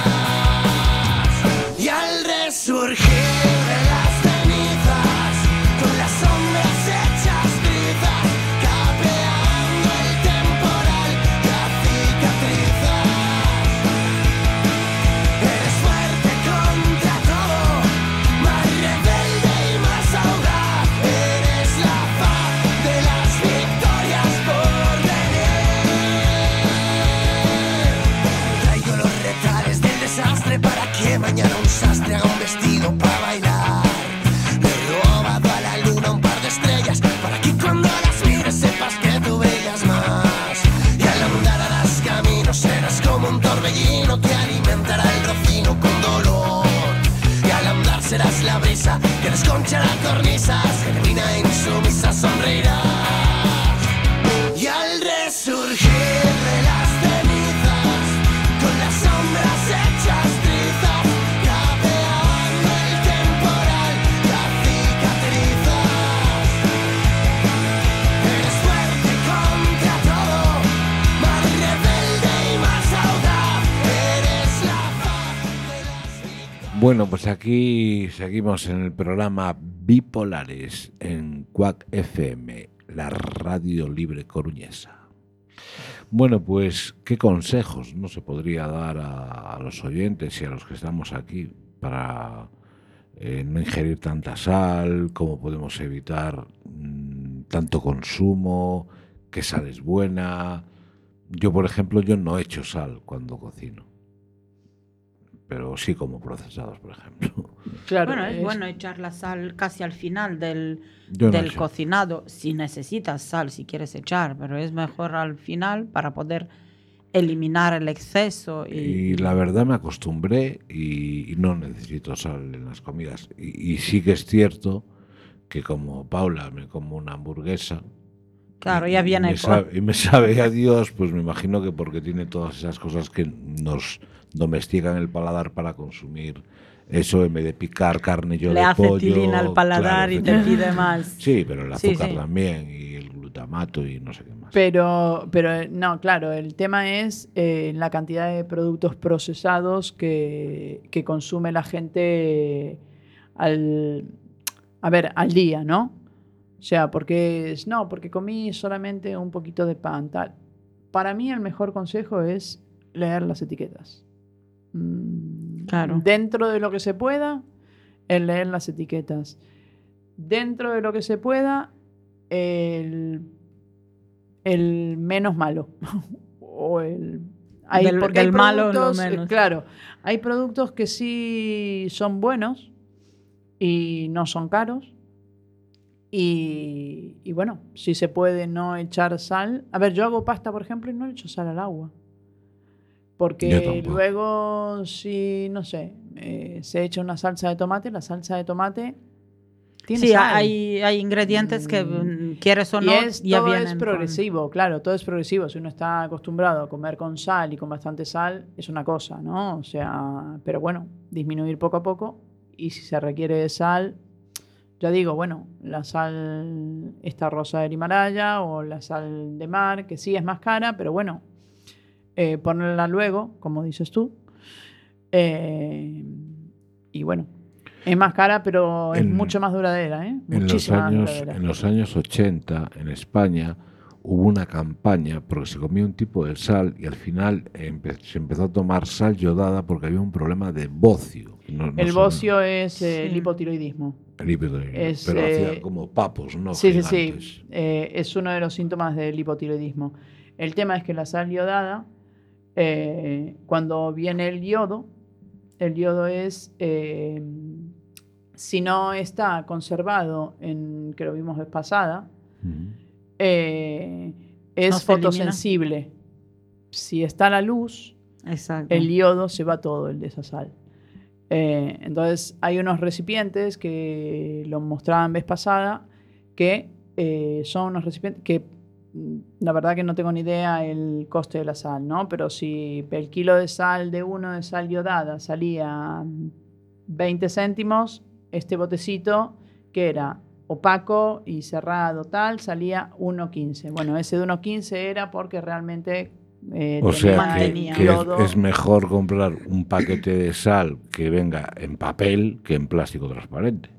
Y al resurgir de las cenizas, con las sombras hechas trizas, capeando el temporal que cicatriza. Eres fuerte contra todo, más rebelde y más audaz. Eres la paz de las victorias por venir. Traigo los retales del desastre para que mañana un sastre haga un vestido para bailar. Le he robado a la luna un par de estrellas para que cuando las mires sepas que tú brillas más. Y al andar harás caminos, serás como un torbellino que alimentará el rocino con dolor. Y al andar serás la brisa que desconchará cornisas, genuina e insumisa sonreirás. Y al resurgir de las cenizas, con las sombras hechas trizas, capeando el temporal que cicatrizas. Eres fuerte contra todo, más rebelde y más audaz. Eres la paz de las victorias.
Bueno, pues aquí seguimos en el programa Bipolares en Quack F M, la radio libre coruñesa. Bueno, pues, ¿qué consejos no se podría dar a, a los oyentes y a los que estamos aquí para eh, no ingerir tanta sal? ¿Cómo podemos evitar mm, tanto consumo? ¿Qué sal es buena? Yo, por ejemplo, yo no echo sal cuando cocino. pero sí como procesados, por ejemplo.
Claro,
bueno, es,
es
bueno echar la sal casi al final del,
Yo no
del
echo.
cocinado, si necesitas sal, si quieres echar, pero es mejor al final para poder eliminar el exceso. Y,
Y la verdad me acostumbré y, y no necesito sal en las comidas. Y, y sí que es cierto que como Paula me como una hamburguesa,
claro,
y,
ya
y
viene
me
con-
sabe, y me sabe a Dios, pues me imagino que porque tiene todas esas cosas que nos domestican el paladar para consumir eso en vez de picar carne yo
le
de
hace
pollo.
tilín al paladar
claro,
y te
efectivamente.
pide más.
Sí, pero el
Sí,
azúcar
sí.
también y el glutamato y no sé qué más.
Pero, pero eh, no, claro, el tema es eh, la cantidad de productos procesados que, que consume la gente al, a ver, al día, ¿no? O sea, porque es, no, porque comí solamente un poquito de pan, tal. Para mí el mejor consejo es leer las etiquetas. Mm,
Claro.
Dentro de lo que se pueda, el leer las etiquetas. Dentro de lo que se pueda, el el menos malo o el hay,
Del-
porque hay
del malo, lo
productos, eh,
menos.
claro, hay productos que sí son buenos y no son caros y, y bueno, si se puede no echar sal. A ver, yo hago pasta, por ejemplo, y no le echo sal al agua.
Yo
Porque
tampoco.
luego, si, no sé, eh, se echa una salsa de tomate, la salsa de tomate tiene
Sí,
sal.
hay, hay ingredientes que mm, quieres o
Y
no,
es,
ya
todo
vienen
es
con-
progresivo, claro, todo es progresivo. Si uno está acostumbrado a comer con sal y con bastante sal, es una cosa, ¿no? O sea, pero bueno, disminuir poco a poco. Y si se requiere de sal, ya digo, bueno, la sal esta rosa del Himalaya o la sal de mar, que sí es más cara, pero bueno, eh, ponerla luego, como dices tú. Eh, y bueno, es más cara, pero es
En-
mucho más duradera, ¿eh?
En los,
Muchísimo más
años,
duradera.
en los años ochenta, en España, hubo una campaña porque se comía un tipo de sal y al final empe- se empezó a tomar sal yodada porque había un problema de bocio. No- no
El
sé-
bocio es eh,
Sí.
el hipotiroidismo.
el hipotiroidismo,
es,
pero
eh,
hacía como papos, ¿no?
Sí, sí,
Gigantes.
sí. Eh, es uno de los síntomas del hipotiroidismo. El tema es que la sal yodada, eh, cuando viene el yodo, el yodo es, eh, si no está conservado, en, que lo vimos vez pasada,
Ujú.
eh, es
No se elimina.
fotosensible. Si está a la luz,
Exacto.
el yodo se va todo, el de esa sal. Eh, entonces hay unos recipientes que lo mostraban vez pasada que eh, son unos recipientes que mm, la verdad que no tengo ni idea el coste de la sal, ¿no? Pero si el kilo de sal de uno de sal yodada salía veinte céntimos, este botecito que era opaco y cerrado tal salía uno quince. Bueno, ese de uno quince era porque realmente eh,
O sea que,
mantenía.
que es,
yodo.
es mejor comprar un paquete de sal que venga en papel que en plástico transparente.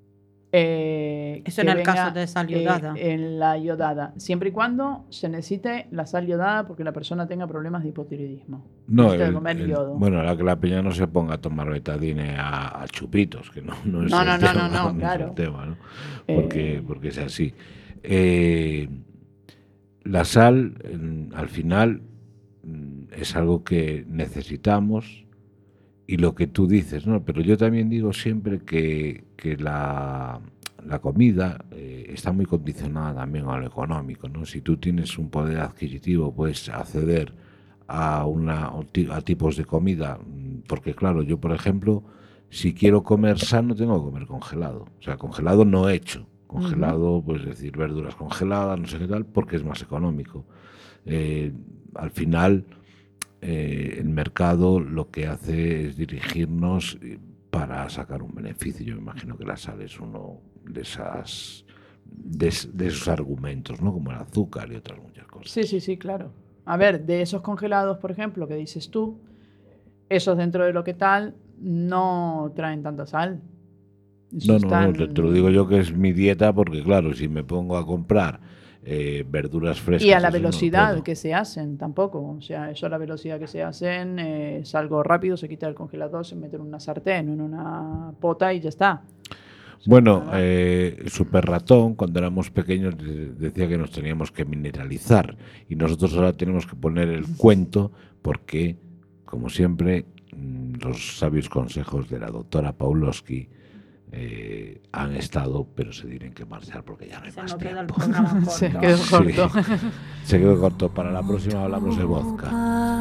Eh,
Eso
que
en el
venga,
caso de sal
eh,
yodada.
en la yodada, siempre y cuando se necesite la sal yodada porque la persona tenga problemas de hipotiroidismo.
No,
Necesita
el-
comer
el-
yodo.
bueno, la que la peña no se ponga a tomar betadine a, a chupitos, que no, no es
No,
el
no, no,
tema,
no, no,
es
claro.
el tema, ¿no?
Eh,
Porque, porque es así. Eh, la sal, en- al final, mm, es algo que necesitamos y lo que tú dices, ¿no? Pero yo también digo siempre que, que la, la comida eh, está muy condicionada también a lo económico, ¿no? Si tú tienes un poder adquisitivo, puedes acceder a, una, a tipos de comida, mm, porque claro, yo por ejemplo, si quiero comer sano, tengo que comer congelado. O sea, congelado no hecho. Congelado, pues decir, verduras congeladas, no sé qué tal, porque es más económico. Eh, al final, eh, el mercado lo que hace es dirigirnos eh, para sacar un beneficio. Yo me imagino que la sal es uno de esas de, es- de esos argumentos, ¿no? Como el azúcar y otras muchas cosas.
Sí, sí, sí, claro. A ver, de esos congelados, por ejemplo, que dices tú, esos dentro de lo que tal no traen tanta sal. Esos
No, no, no,
están-
te, te lo digo yo que es mi dieta porque claro, si me pongo a comprar eh, verduras frescas...
Y a la
eso no
velocidad
puedo.
que se hacen tampoco. O sea, eso a la velocidad que se hacen eh, es algo rápido, se quita el congelador, se mete en una sartén o en una pota y ya está.
Bueno, eh, Super Ratón, cuando éramos pequeños, de- decía que nos teníamos que mineralizar y nosotros ahora tenemos que poner el cuento porque, como siempre, mm, los sabios consejos de la doctora Pawlowski eh, han estado, pero se tienen que marchar porque ya no hay
Se
más
nos queda el
tiempo.
programa corto.
Se quedó corto.
Sí, se quedó corto. Para la próxima hablamos de vodka.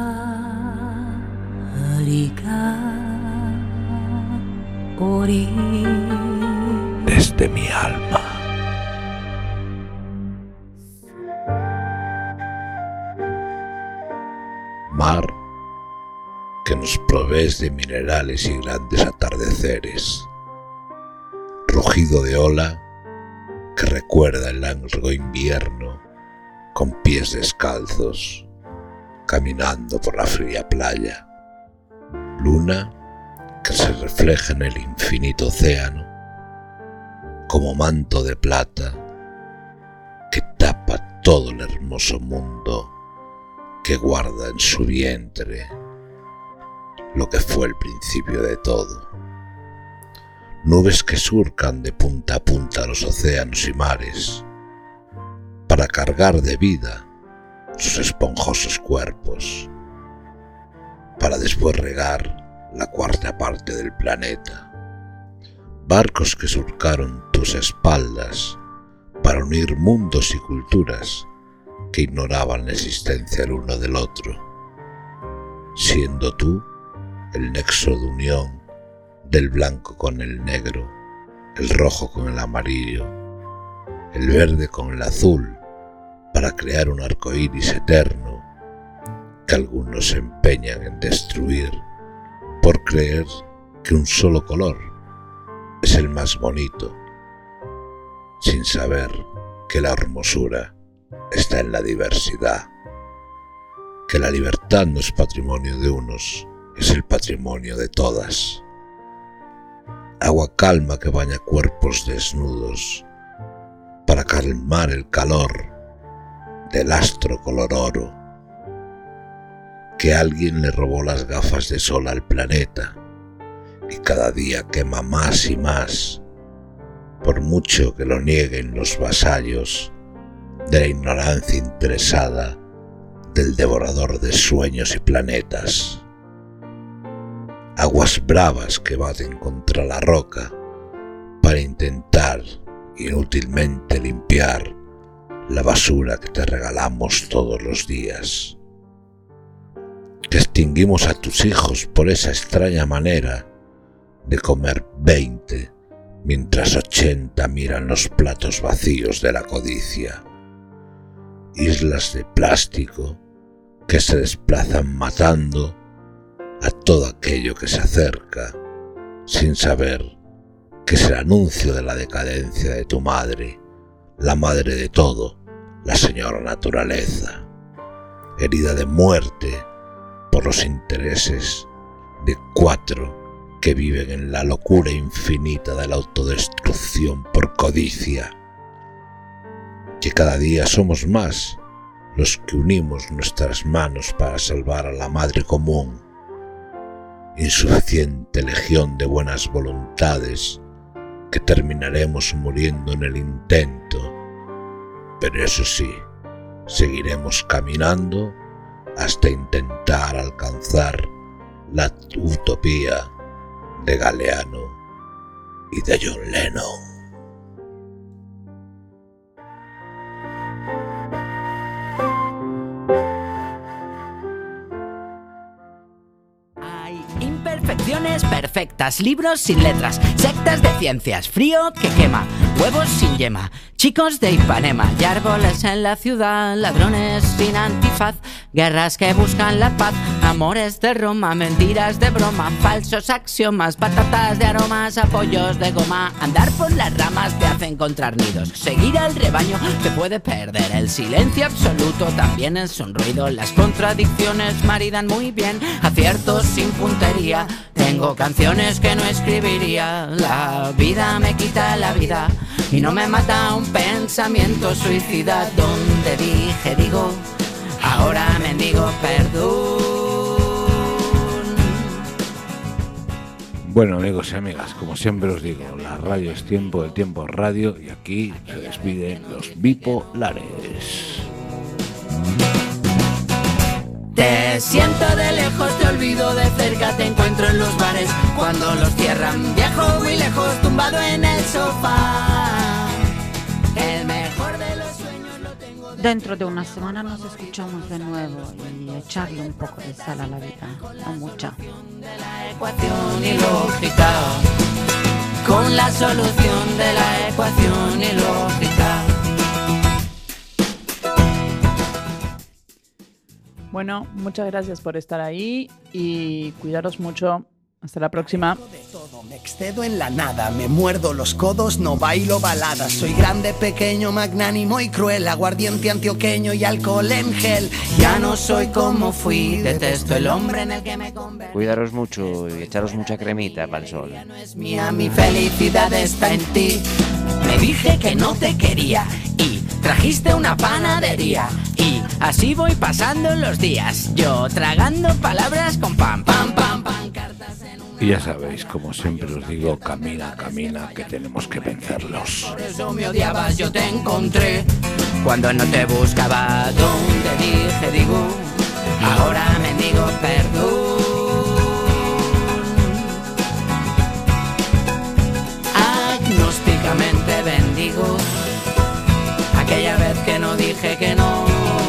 Desde mi alma. Mar, que nos provees de minerales y grandes atardeceres. Rugido de ola que recuerda el largo invierno con pies descalzos, caminando por la fría playa. Luna que se refleja en el infinito océano como manto de plata que tapa todo el hermoso mundo que guarda en su vientre lo que fue el principio de todo. Nubes que surcan de punta a punta los océanos y mares para cargar de vida sus esponjosos cuerpos, para después regar la cuarta parte del planeta. Barcos que surcaron tus espaldas para unir mundos y culturas que ignoraban la existencia el uno del otro, siendo tú el nexo de unión del blanco con el negro, el rojo con el amarillo, el verde con el azul, para crear un arco iris eterno que algunos se empeñan en destruir por creer que un solo color es el más bonito, sin saber que la hermosura está en la diversidad, que la libertad no es patrimonio de unos, es el patrimonio de todas. Agua calma que baña cuerpos desnudos para calmar el calor del astro color oro, que alguien le robó las gafas de sol al planeta y cada día quema más y más, por mucho que lo nieguen los vasallos de la ignorancia interesada del devorador de sueños y planetas. Aguas bravas que baten contra la roca para intentar inútilmente limpiar la basura que te regalamos todos los días. Que extinguimos a tus hijos por esa extraña manera de comer veinte mientras ochenta miran los platos vacíos de la codicia. Islas de plástico que se desplazan matando a todo aquello que se acerca, sin saber que es el anuncio de la decadencia de tu madre, la madre de todo, la señora naturaleza, herida de muerte por los intereses de cuatro que viven en la locura infinita de la autodestrucción por codicia, que cada día somos más los que unimos nuestras manos para salvar a la madre común. Insuficiente legión de buenas voluntades que terminaremos muriendo en el intento, pero eso sí, seguiremos caminando hasta intentar alcanzar la utopía de Galeano y de John Lennon.
Imperfecciones perfectas, libros sin letras, sectas de ciencias, frío que quema, huevos sin yema, chicos de Ipanema y árboles en la ciudad, ladrones sin antifaz, guerras que buscan la paz, amores de Roma, mentiras de broma, falsos axiomas, patatas de aromas, apoyos de goma, andar por las ramas te hace encontrar nidos, seguir al rebaño te puede perder, el silencio absoluto también es un ruido, las contradicciones maridan muy bien, aciertos sin puntería, tengo canciones que no escribiría, la vida me quita la vida y no me mata un pensamiento suicida, donde dije digo, ahora mendigo perdón.
Bueno, amigos y amigas, como siempre os digo, la radio es tiempo, el tiempo es radio y aquí se despiden los bipolares.
Te siento de lejos, te olvido de cerca te encuentro en los bares cuando los cierran. Viajo muy lejos, tumbado en el sofá. El mejor de los sueños lo tengo.
Dentro de una semana nos escuchamos de nuevo y echarle un poco de sal a la vida, no mucha.
De la ecuación y lógica, con la solución de la ecuación y lógica.
Bueno, muchas gracias por estar ahí y cuidaros mucho. Hasta la próxima.
Me excedo en la nada, me muerdo los codos, no bailo baladas. Soy grande, pequeño, magnánimo y cruel, aguardiente antioqueño y alcohol en gel. Ya no soy como fui, detesto el hombre en el que me convertí.
Cuidaros mucho y echaros mucha cremita para el sol.
No es mía, mi felicidad está en ti. Me dije que no te quería y trajiste una panadería. Y así voy pasando los días, yo tragando palabras con pam, pam, pam, pam, cartas en una...
Y ya sabéis, como siempre os digo, camina, camina, que tenemos que vencerlos.
Por eso me odiabas, yo te encontré cuando no te buscaba. Donde dije, digo, ahora mendigo perdón. Agnósticamente bendigo aquella vez que no dije que no.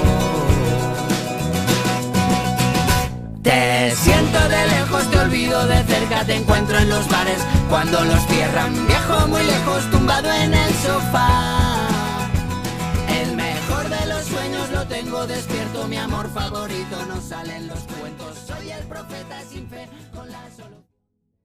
Te siento de lejos, te olvido de cerca, te encuentro en los bares cuando los cierran. Viajo muy lejos, tumbado en el sofá. El mejor de los sueños lo tengo despierto, mi amor favorito no sale en los cuentos. Soy el profeta sin fe.